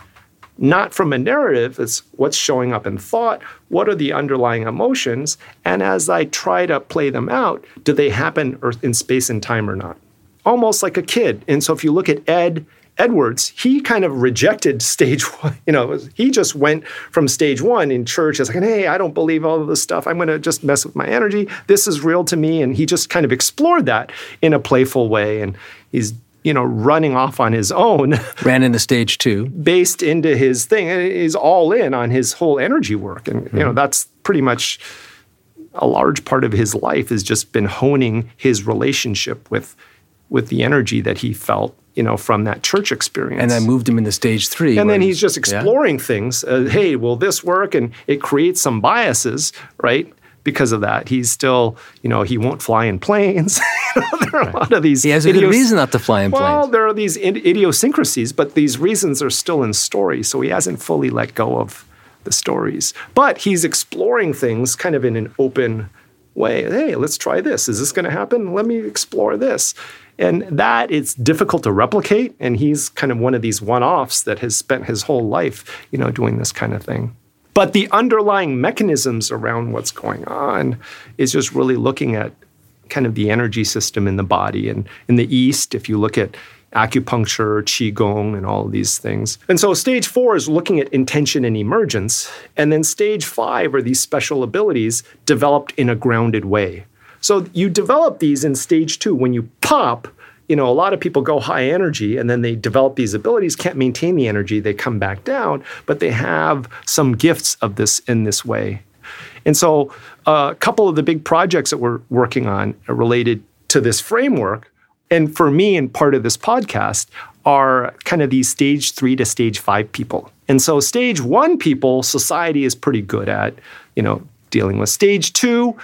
Not from a narrative, it's what's showing up in thought, what are the underlying emotions, and as I try to play them out, do they happen in space and time or not? Almost like a kid. And so if you look at Edwards, he kind of rejected stage 1. He just went from stage 1 in church as like, hey, I don't believe all of this stuff. I'm going to just mess with my energy. This is real to me. And he just kind of explored that in a playful way. And he's, running off on his own. Ran into stage 2. Based into his thing. He's all in on his whole energy work. And, that's pretty much a large part of his life has just been honing his relationship with the energy that he felt from that church experience. And that moved him into stage 3. And then he's just exploring things. Hey, will this work? And it creates some biases, right? Because of that. He's still, he won't fly in planes. There are a lot of these. He has a good reason not to fly in planes. Well, there are these idiosyncrasies, but these reasons are still in stories. So he hasn't fully let go of the stories. But he's exploring things kind of in an open way. Hey, let's try this. Is this going to happen? Let me explore this. And that it's difficult to replicate. And he's kind of one of these one-offs that has spent his whole life, doing this kind of thing. But the underlying mechanisms around what's going on is just really looking at kind of the energy system in the body. And in the East, if you look at acupuncture, qigong, and all of these things. And so stage 4 is looking at intention and emergence. And then stage 5 are these special abilities developed in a grounded way. So you develop these in stage 2. When you pop, a lot of people go high energy and then they develop these abilities, can't maintain the energy, they come back down, but they have some gifts of this in this way. And so a couple of the big projects that we're working on are related to this framework. And for me, and part of this podcast, are kind of these stage 3 to stage 5 people. And so stage 1 people, society is pretty good at, dealing with. Stage 2,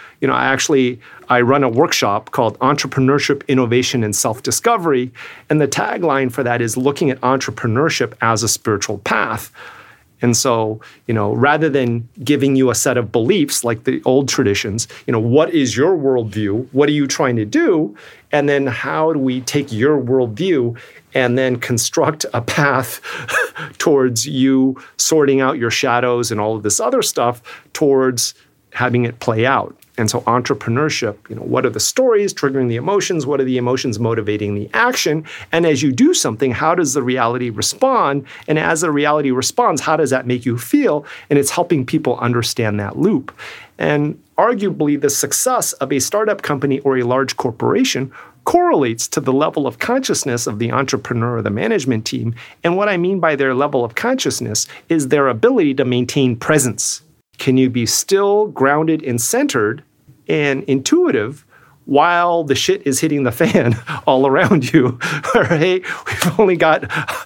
I run a workshop called Entrepreneurship, Innovation, and Self-Discovery. And the tagline for that is looking at entrepreneurship as a spiritual path. And so, rather than giving you a set of beliefs like the old traditions, what is your worldview? What are you trying to do? And then how do we take your worldview and then construct a path towards you sorting out your shadows and all of this other stuff towards having it play out. And so entrepreneurship, what are the stories triggering the emotions? What are the emotions motivating the action? And as you do something, how does the reality respond? And as the reality responds, how does that make you feel? And it's helping people understand that loop. And arguably, the success of a startup company or a large corporation correlates to the level of consciousness of the entrepreneur or the management team. And what I mean by their level of consciousness is their ability to maintain presence. Can you be still, grounded, and centered and intuitive while the shit is hitting the fan all around you? All right, we've only got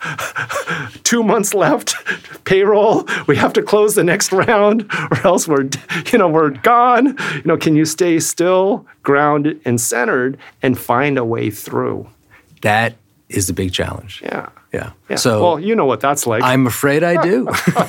2 months left, payroll, we have to close the next round or else we're gone. Can you stay still, grounded, and centered and find a way through? That is the big challenge. Yeah. So, well, you know what that's like. I'm afraid I do.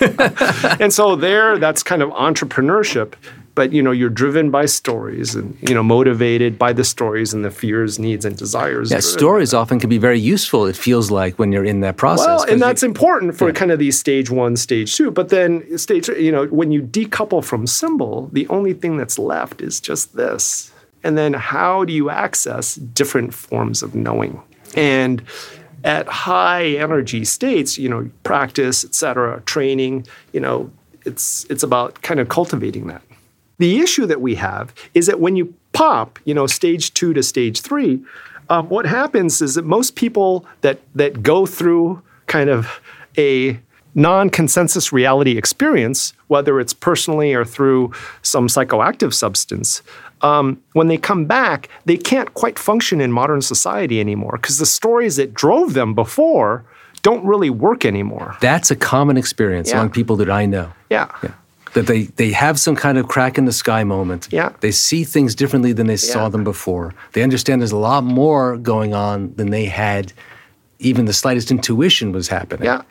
And so that's kind of entrepreneurship. But, you're driven by stories and, motivated by the stories and the fears, needs, and desires. Yeah, stories often can be very useful, it feels like, when you're in that process. Well, and that's important for kind of these stage 1, stage 2. But then stage 3, when you decouple from symbol, the only thing that's left is just this. And then how do you access different forms of knowing? And at high energy states, practice, et cetera, training, it's about kind of cultivating that. The issue that we have is that when you pop, stage 2 to stage 3, what happens is that most people that go through kind of a non-consensus reality experience, whether it's personally or through some psychoactive substance, when they come back, they can't quite function in modern society anymore because the stories that drove them before don't really work anymore. That's a common experience among people that I know. Yeah. That they have some kind of crack in the sky moment. Yeah. They see things differently than they saw them before. They understand there's a lot more going on than they had. Even the slightest intuition was happening. Yeah.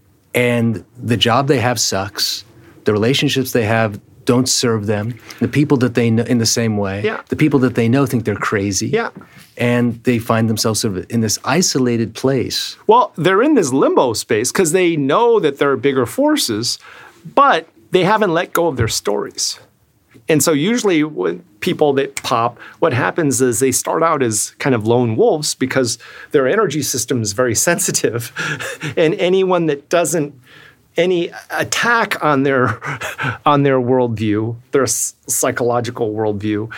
And the job they have sucks. The relationships they have don't serve them. The people that they know in the same way. Yeah. The people that they know think they're crazy. Yeah. And they find themselves sort of in this isolated place. Well, they're in this limbo space because they know that there are bigger forces, but they haven't let go of their stories. And so usually when people that pop, what happens is they start out as kind of lone wolves because their energy system is very sensitive. And anyone that doesn't, any attack on their worldview, their psychological worldview,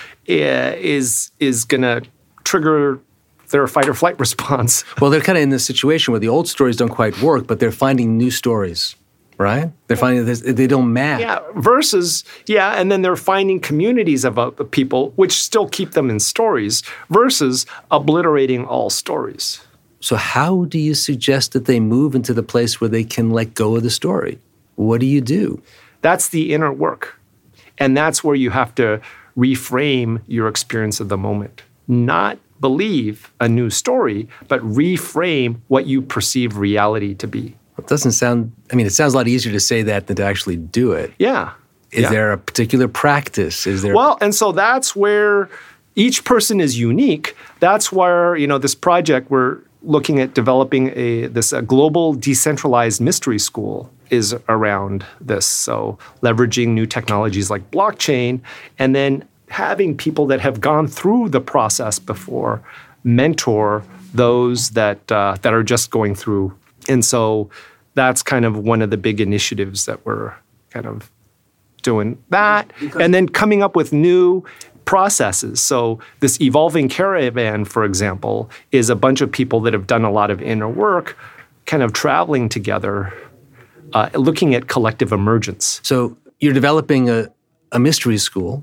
is going to trigger their fight or flight response. Well, they're kind of in this situation where the old stories don't quite work, but they're finding new stories. Right? They're finding that they don't match. Yeah, and then they're finding communities of people which still keep them in stories versus obliterating all stories. So how do you suggest that they move into the place where they can let go of the story? What do you do? That's the inner work. And that's where you have to reframe your experience of the moment. Not believe a new story, but reframe what you perceive reality to be. It doesn't sound, it sounds a lot easier to say that than to actually do it. Yeah. Is there a particular practice? Well, and so that's where each person is unique. That's where, this project, we're looking at developing a global decentralized mystery school is around this. So leveraging new technologies like blockchain and then having people that have gone through the process before mentor those that are just going through. And so that's kind of one of the big initiatives that we're kind of doing that. And then coming up with new processes. So this Evolving Caravan, for example, is a bunch of people that have done a lot of inner work, kind of traveling together, looking at collective emergence. So you're developing a mystery school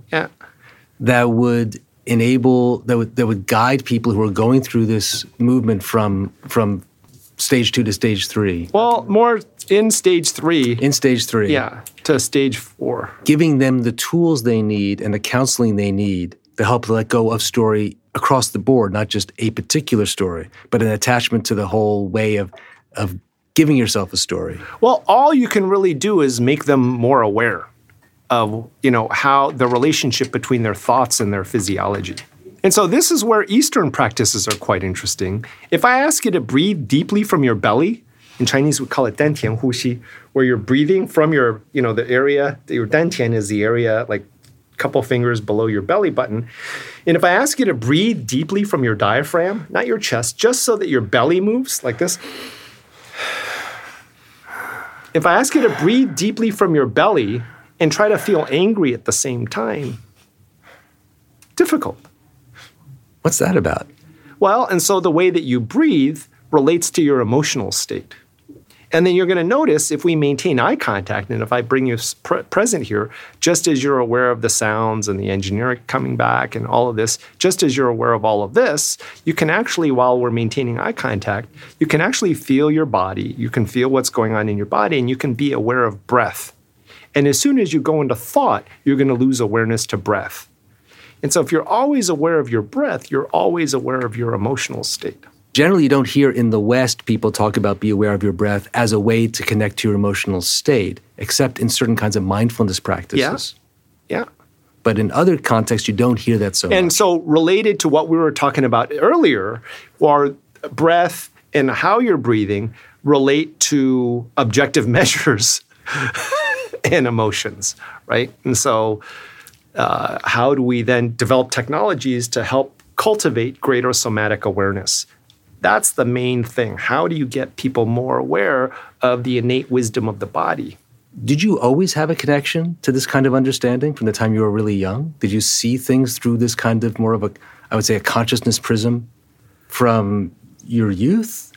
that would enable, that would guide people who are going through this movement from stage 2 to stage 3. Well, more in stage 3. In stage 3. Yeah, to stage 4. Giving them the tools they need and the counseling they need to help let go of story across the board, not just a particular story, but an attachment to the whole way of giving yourself a story. Well, all you can really do is make them more aware of, how the relationship between their thoughts and their physiology. And so this is where Eastern practices are quite interesting. If I ask you to breathe deeply from your belly, In Chinese, we call it 丹田呼吸, where you're breathing from your, the area, your 丹田 is the area like a couple fingers below your belly button. And if I ask you to breathe deeply from your diaphragm, not your chest, just so that your belly moves like this. If I ask you to breathe deeply from your belly and try to feel angry at the same time, difficult. What's that about? Well, and so the way that you breathe relates to your emotional state. And then you're going to notice if we maintain eye contact, and if I bring you present here, just as you're aware of the sounds and the engineering coming back and all of this, just as you're aware of all of this, you can actually, while we're maintaining eye contact, you can actually feel your body. You can feel what's going on in your body, and you can be aware of breath. And as soon as you go into thought, you're going to lose awareness to breath. And so if you're always aware of your breath, you're always aware of your emotional state. Generally, you don't hear in the West people talk about be aware of your breath as a way to connect to your emotional state, except in certain kinds of mindfulness practices. Yeah. But in other contexts, you don't hear that so much. And so related to what we were talking about earlier, our breath and how you're breathing relate to objective measures and emotions, right? And so how do we then develop technologies to help cultivate greater somatic awareness? That's the main thing. How do you get people more aware of the innate wisdom of the body? Did you always have a connection to this kind of understanding from the time you were really young? Did you see things through this kind of more of a, I would say, a consciousness prism from your youth?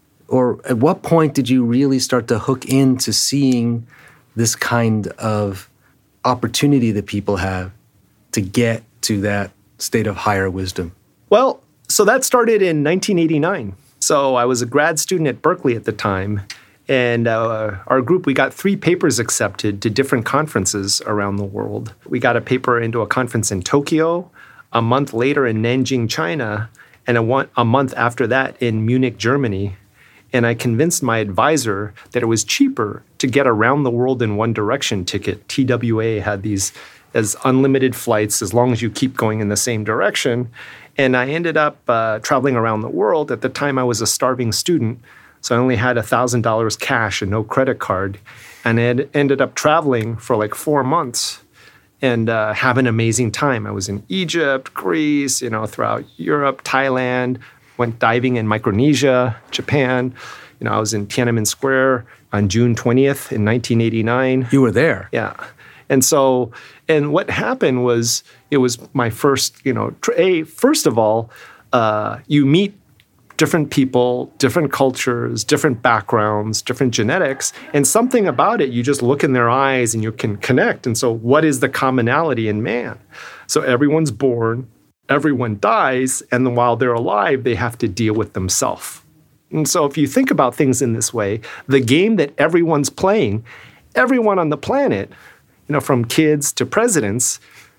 Or at what point did you really start to hook into seeing this kind of opportunity that people have to get to that state of higher wisdom? Well, so that started in 1989. So I was a grad student at Berkeley at the time. And our group, we got 3 papers accepted to different conferences around the world. We got a paper into a conference in Tokyo, a month later in Nanjing, China, and a month after that in Munich, Germany. And I convinced my advisor that it was cheaper to get around the world in one direction ticket. TWA had these as unlimited flights as long as you keep going in the same direction. And I ended up traveling around the world. At the time, I was a starving student, so I only had $1,000 cash and no credit card. And I ended up traveling for like 4 months and have an amazing time. I was in Egypt, Greece, throughout Europe, Thailand, went diving in Micronesia, Japan. I was in Tiananmen Square on June 20th in 1989. You were there? Yeah. And so, and what happened was, it was my first, first of all, you meet different people, different cultures, different backgrounds, different genetics, and something about it, you just look in their eyes and you can connect. And so what is the commonality in man? So everyone's born, everyone dies, and then while they're alive, they have to deal with themselves. And so if you think about things in this way, the game that everyone's playing, everyone on the planet, from kids to presidents,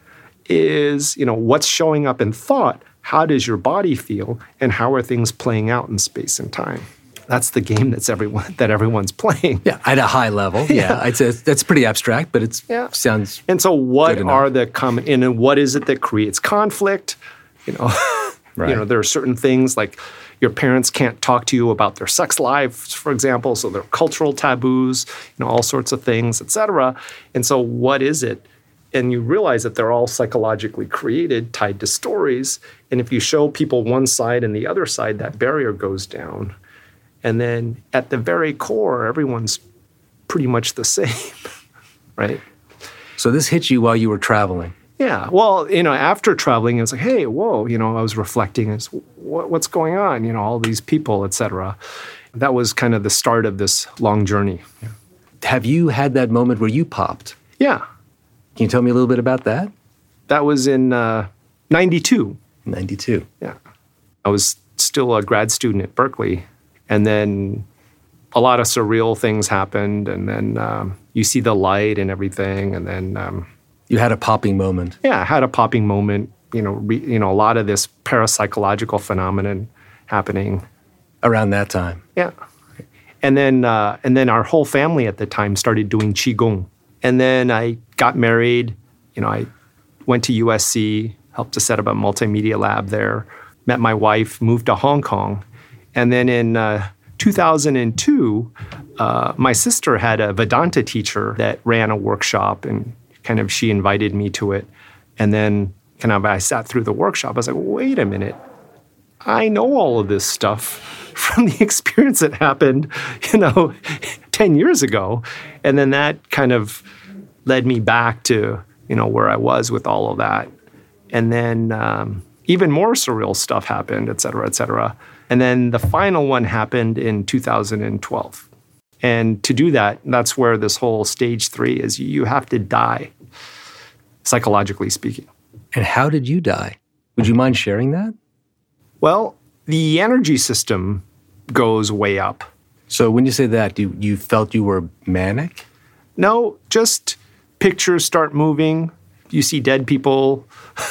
is, what's showing up in thought, how does your body feel, and how are things playing out in space and time? That's the game that everyone's playing. Yeah, at a high level. Yeah, I'd say that's pretty abstract, but it sounds. And so, what are the common? And what is it that creates conflict? Right. There are certain things like your parents can't talk to you about their sex lives, for example. So there are cultural taboos, all sorts of things, et cetera. And so, what is it? And you realize that they're all psychologically created, tied to stories. And if you show people one side and the other side, that barrier goes down. And then at the very core, everyone's pretty much the same, right? So this hit you while you were traveling. Yeah. Well, after traveling, it's like, hey, whoa, I was reflecting, what's going on? All these people, et cetera. That was kind of the start of this long journey. Yeah. Have you had that moment where you popped? Yeah. Can you tell me a little bit about that? That was in 92. 92. Yeah. I was still a grad student at Berkeley. And then a lot of surreal things happened. And then you see the light and everything. And then... you had a popping moment. Yeah, I had a popping moment. A lot of this parapsychological phenomenon happening. Around that time. Yeah. And then our whole family at the time started doing Qigong. And then I got married. I went to USC, helped to set up a multimedia lab there, met my wife, moved to Hong Kong. And then in 2002, my sister had a Vedanta teacher that ran a workshop, and kind of she invited me to it. And then kind of I sat through the workshop. I was like, wait a minute. I know all of this stuff from the experience that happened, 10 years ago. And then that kind of led me back to, where I was with all of that. And then even more surreal stuff happened, et cetera, et cetera. And then the final one happened in 2012. And to do that, that's where this whole stage 3 is. You have to die, psychologically speaking. And how did you die? Would you mind sharing that? Well, the energy system goes way up. So when you say that, you felt you were manic? No, just pictures start moving. You see dead people.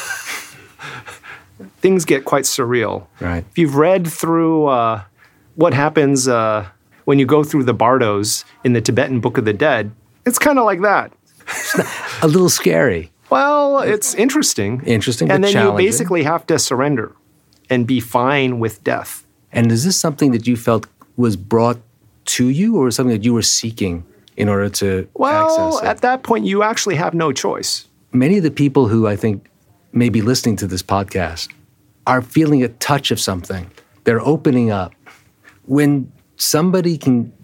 Things get quite surreal. Right. If you've read through what happens when you go through the bardos in the Tibetan Book of the Dead, it's kind of like that. A little scary. Well, it's interesting. Interesting, and but then challenging. You basically have to surrender and be fine with death. And is this something that you felt was brought to you, or something that you were seeking in order to access it? At that point, you actually have no choice. Many of the people who I think may be listening to this podcast are feeling a touch of something. They're opening up. When somebody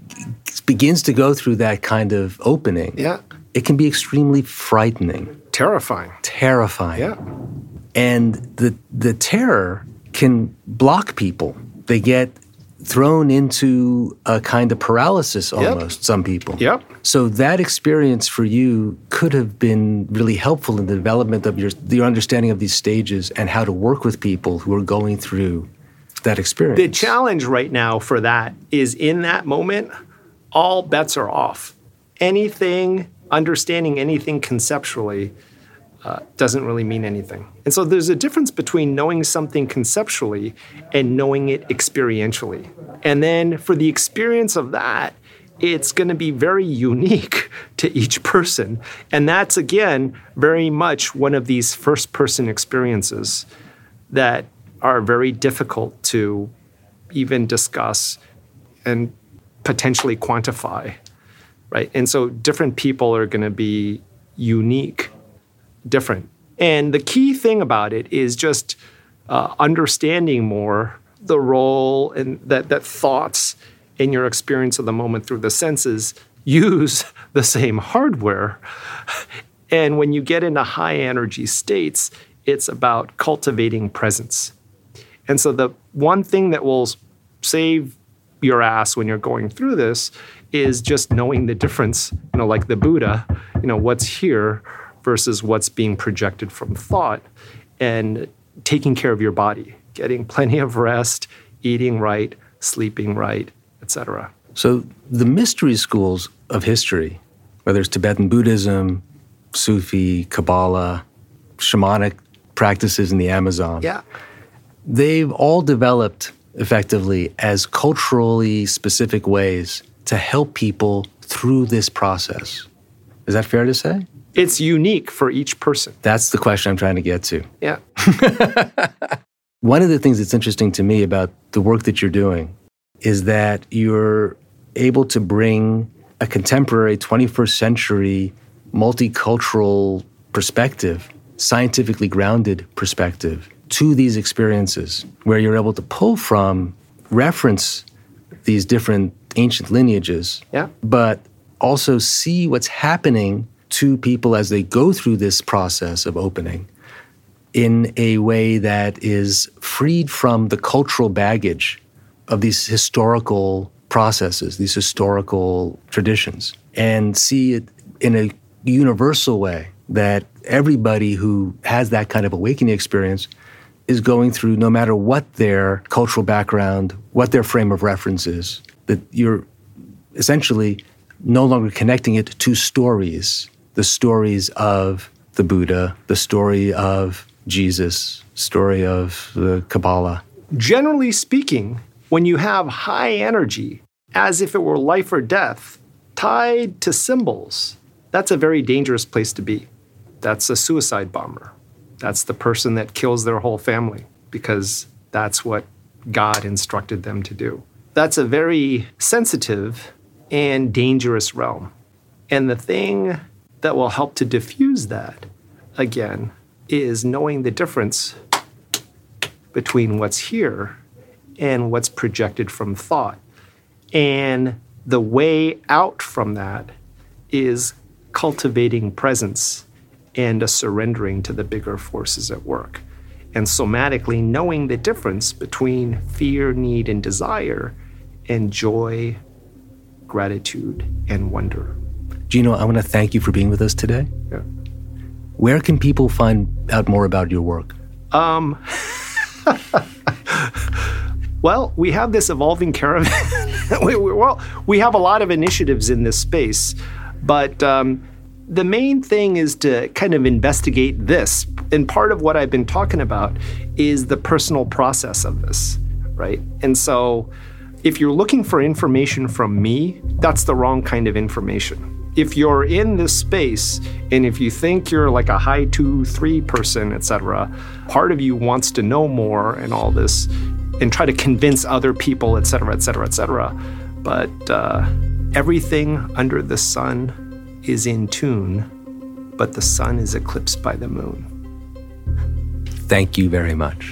begins to go through that kind of opening, it can be extremely frightening. Terrifying. Yeah. And the terror can block people. They get thrown into a kind of paralysis almost, some people. Yep. So that experience for you could have been really helpful in the development of your understanding of these stages and how to work with people who are going through that experience. The challenge right now for that is in that moment, all bets are off. Understanding anything conceptually doesn't really mean anything. And so there's a difference between knowing something conceptually and knowing it experientially. And then for the experience of that, it's going to be very unique to each person. And that's, again, very much one of these first-person experiences that are very difficult to even discuss and potentially quantify, right? And so different people are going to be unique, different. And the key thing about it is just understanding more the role and that thoughts in your experience of the moment through the senses use the same hardware. And when you get into high energy states, it's about cultivating presence. And so the one thing that will save your ass when you're going through this is just knowing the difference, like the Buddha, what's here versus what's being projected from thought, and taking care of your body, getting plenty of rest, eating right, sleeping right, etc. So the mystery schools of history, whether it's Tibetan Buddhism, Sufi, Kabbalah, shamanic practices in the Amazon, they've all developed effectively as culturally specific ways to help people through this process. Is that fair to say? It's unique for each person. That's the question I'm trying to get to. Yeah. One of the things that's interesting to me about the work that you're doing is that you're able to bring a contemporary 21st century multicultural perspective, scientifically grounded perspective to these experiences, where you're able to pull from, reference these different ancient lineages, but also see what's happening to people as they go through this process of opening in a way that is freed from the cultural baggage of these historical processes, these historical traditions, and see it in a universal way that everybody who has that kind of awakening experience is going through, no matter what their cultural background, what their frame of reference is, that you're essentially no longer connecting it to stories, the stories of the Buddha, the story of Jesus, story of the Kabbalah. Generally speaking, when you have high energy, as if it were life or death, tied to symbols, that's a very dangerous place to be. That's a suicide bomber. That's the person that kills their whole family because that's what God instructed them to do. that's a very sensitive and dangerous realm. And the thing that will help to diffuse that, again, is knowing the difference between what's here and what's projected from thought. And the way out from that is cultivating presence and a surrendering to the bigger forces at work. And somatically knowing the difference between fear, need, and desire, and joy, gratitude, and wonder. Gino, I want to thank you for being with us today. Yeah. Where can people find out more about your work? Well, we have this evolving caravan. We have a lot of initiatives in this space, but the main thing is to kind of investigate this. And part of what I've been talking about is the personal process of this, right? And so if you're looking for information from me, that's the wrong kind of information. If you're in this space and if you think you're like a high 2-3 person, etc., part of you wants to know more and all this and try to convince other people, etc., etc., etc. But everything under the sun is in tune, but the sun is eclipsed by the moon. Thank you very much.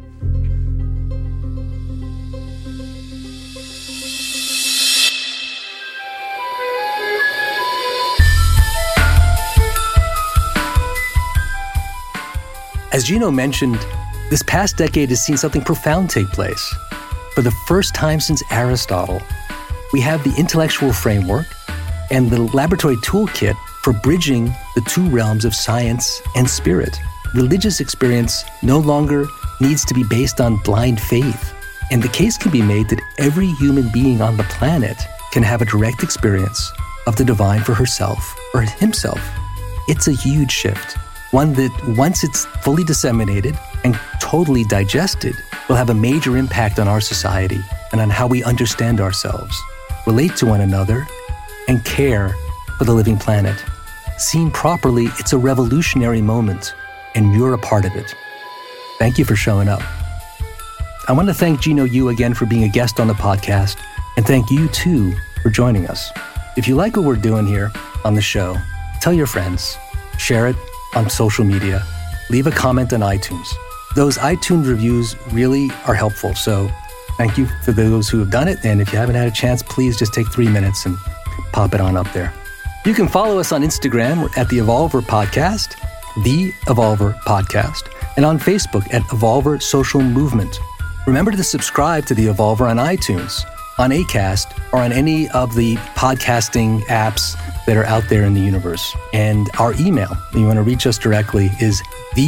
As Gino mentioned, this past decade has seen something profound take place. For the first time since Aristotle, we have the intellectual framework and the laboratory toolkit for bridging the two realms of science and spirit. Religious experience no longer needs to be based on blind faith, and the case can be made that every human being on the planet can have a direct experience of the divine for herself or himself. It's a huge shift, one that once it's fully disseminated and totally digested will have a major impact on our society and on how we understand ourselves, relate to one another, and care for the living planet. Seen properly, it's a revolutionary moment, and you're a part of it. Thank you for showing up. I want to thank Gino Yu again for being a guest on the podcast, and thank you too for joining us. If you like what we're doing here on the show, tell your friends, share it on social media, leave a comment on iTunes. Those iTunes reviews really are helpful, so thank you for those who have done it, and if you haven't had a chance, please just take 3 minutes and pop it on up there. You can follow us on Instagram at The Evolver Podcast, The Evolver Podcast, and on Facebook at Evolver Social Movement. Remember to subscribe to The Evolver on iTunes, on Acast, or on any of the podcasting apps that are out there in the universe. And our email, if you want to reach us directly, is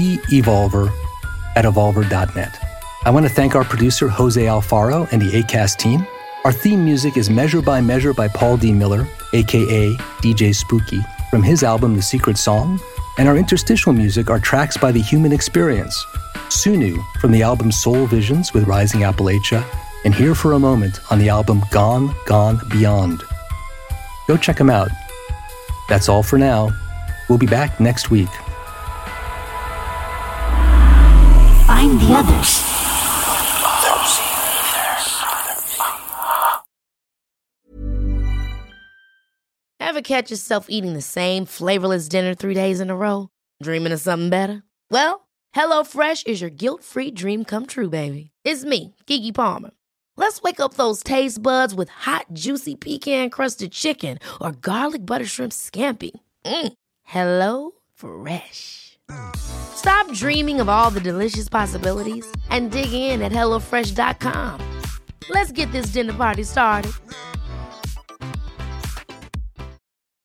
theevolver@evolver.net. I want to thank our producer, Jose Alfaro, and the Acast team. Our theme music is Measure by Measure by Paul D. Miller, a.k.a. DJ Spooky, from his album The Secret Song. And our interstitial music are tracks by The Human Experience, Sunu from the album Soul Visions with Rising Appalachia, and Here for a Moment on the album Gone, Gone Beyond. Go check them out. That's all for now. We'll be back next week. Find the others. Ever catch yourself eating the same flavorless dinner 3 days in a row? Dreaming of something better? Well, HelloFresh is your guilt-free dream come true, baby. It's me, Keke Palmer. Let's wake up those taste buds with hot, juicy pecan-crusted chicken or garlic butter shrimp scampi. Hello Fresh. Stop dreaming of all the delicious possibilities and dig in at HelloFresh.com. Let's get this dinner party started.